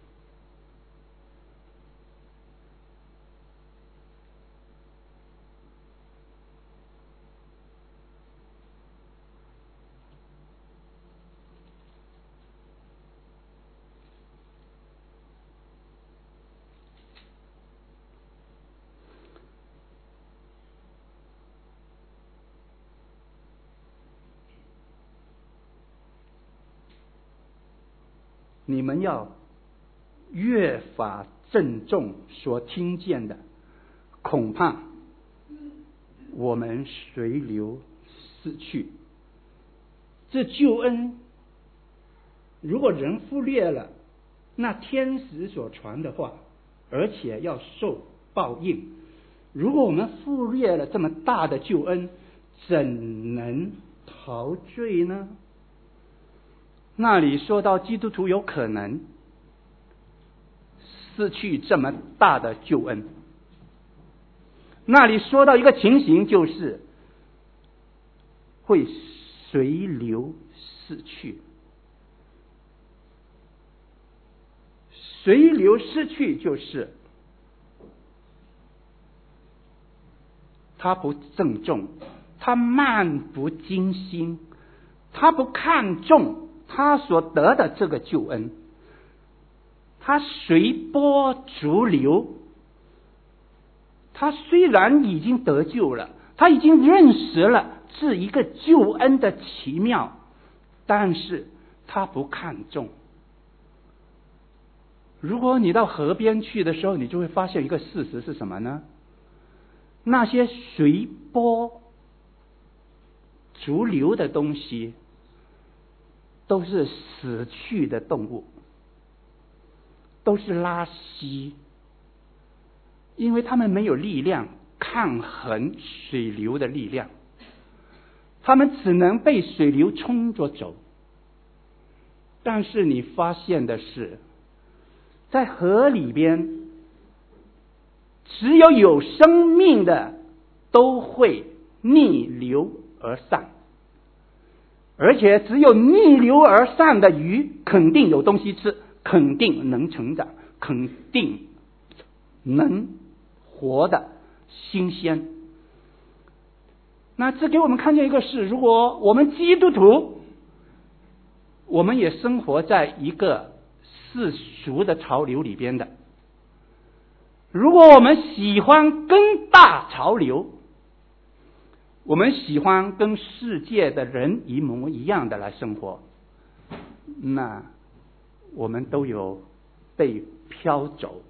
你们要越发郑重所听见的，恐怕我们随流逝去。这救恩如果人忽略了那天使所传的话，而且要受报应，如果我们忽略了这么大的救恩，怎能逃罪呢？那里说到基督徒有可能失去这么大的救恩，那里说到一个情形，就是会随流逝去。随流逝去就是他不郑重，他漫不经心，他不看重他所得的这个救恩，他随波逐流。他虽然已经得救了，他已经认识了这一个救恩的奇妙，但是他不看重。如果你到河边去的时候，你就会发现一个事实是什么呢？那些随波逐流的东西都是死去的动物，都是垃圾，因为他们没有力量抗衡水流的力量，他们只能被水流冲着走。但是你发现的是，在河里边，只有有生命的都会逆流而上，而且只有逆流而上的鱼肯定有东西吃，肯定能成长，肯定能活的新鲜。那这给我们看见一个事，如果我们基督徒，我们也生活在一个世俗的潮流里边的，如果我们喜欢跟大潮流，我们喜欢跟世界的人一模一样的来生活，那我们都有被飘走，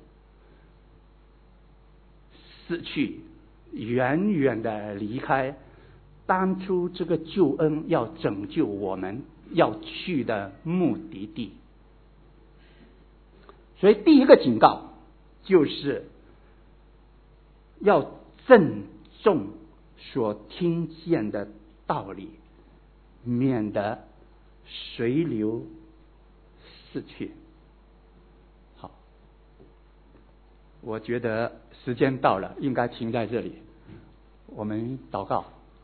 失去，远远的离开当初这个救恩要拯救我们要去的目的地。所以第一个警告就是要郑重所听见的道理，免得随流逝去。好，我觉得时间到了，应该停在这里。我们祷告。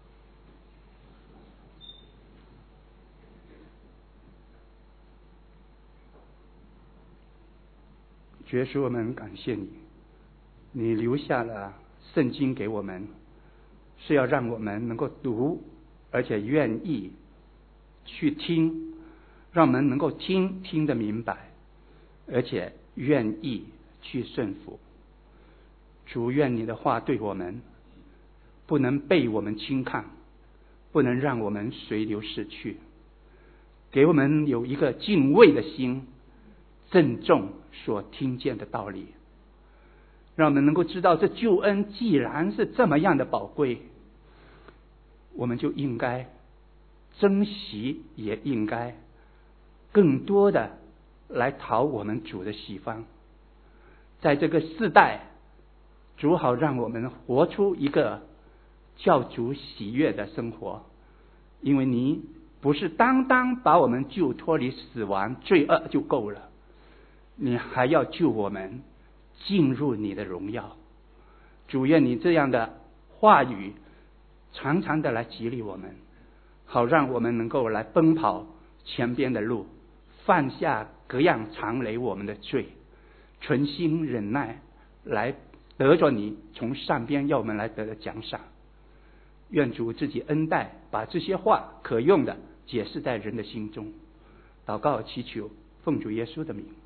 主耶稣，我们感谢你，你留下了圣经给我们，是要让我们能够读，而且愿意去听，让我们能够听听得明白，而且愿意去顺服。主，愿你的话对我们不能被我们轻看，不能让我们随流逝去，给我们有一个敬畏的心，郑重所听见的道理，让我们能够知道这救恩既然是这么样的宝贵，我们就应该珍惜，也应该更多的来讨我们主的喜欢。在这个世代，主好让我们活出一个叫主喜悦的生活，因为你不是单单把我们救脱离死亡罪恶就够了，你还要救我们进入你的荣耀。主，愿你这样的话语常常的来激励我们，好让我们能够来奔跑前边的路，放下各样缠累我们的罪，存心忍耐，来得着你从上边要我们来得的奖赏。愿主自己恩待，把这些话可用的解释在人的心中。祷告祈求，奉主耶稣的名。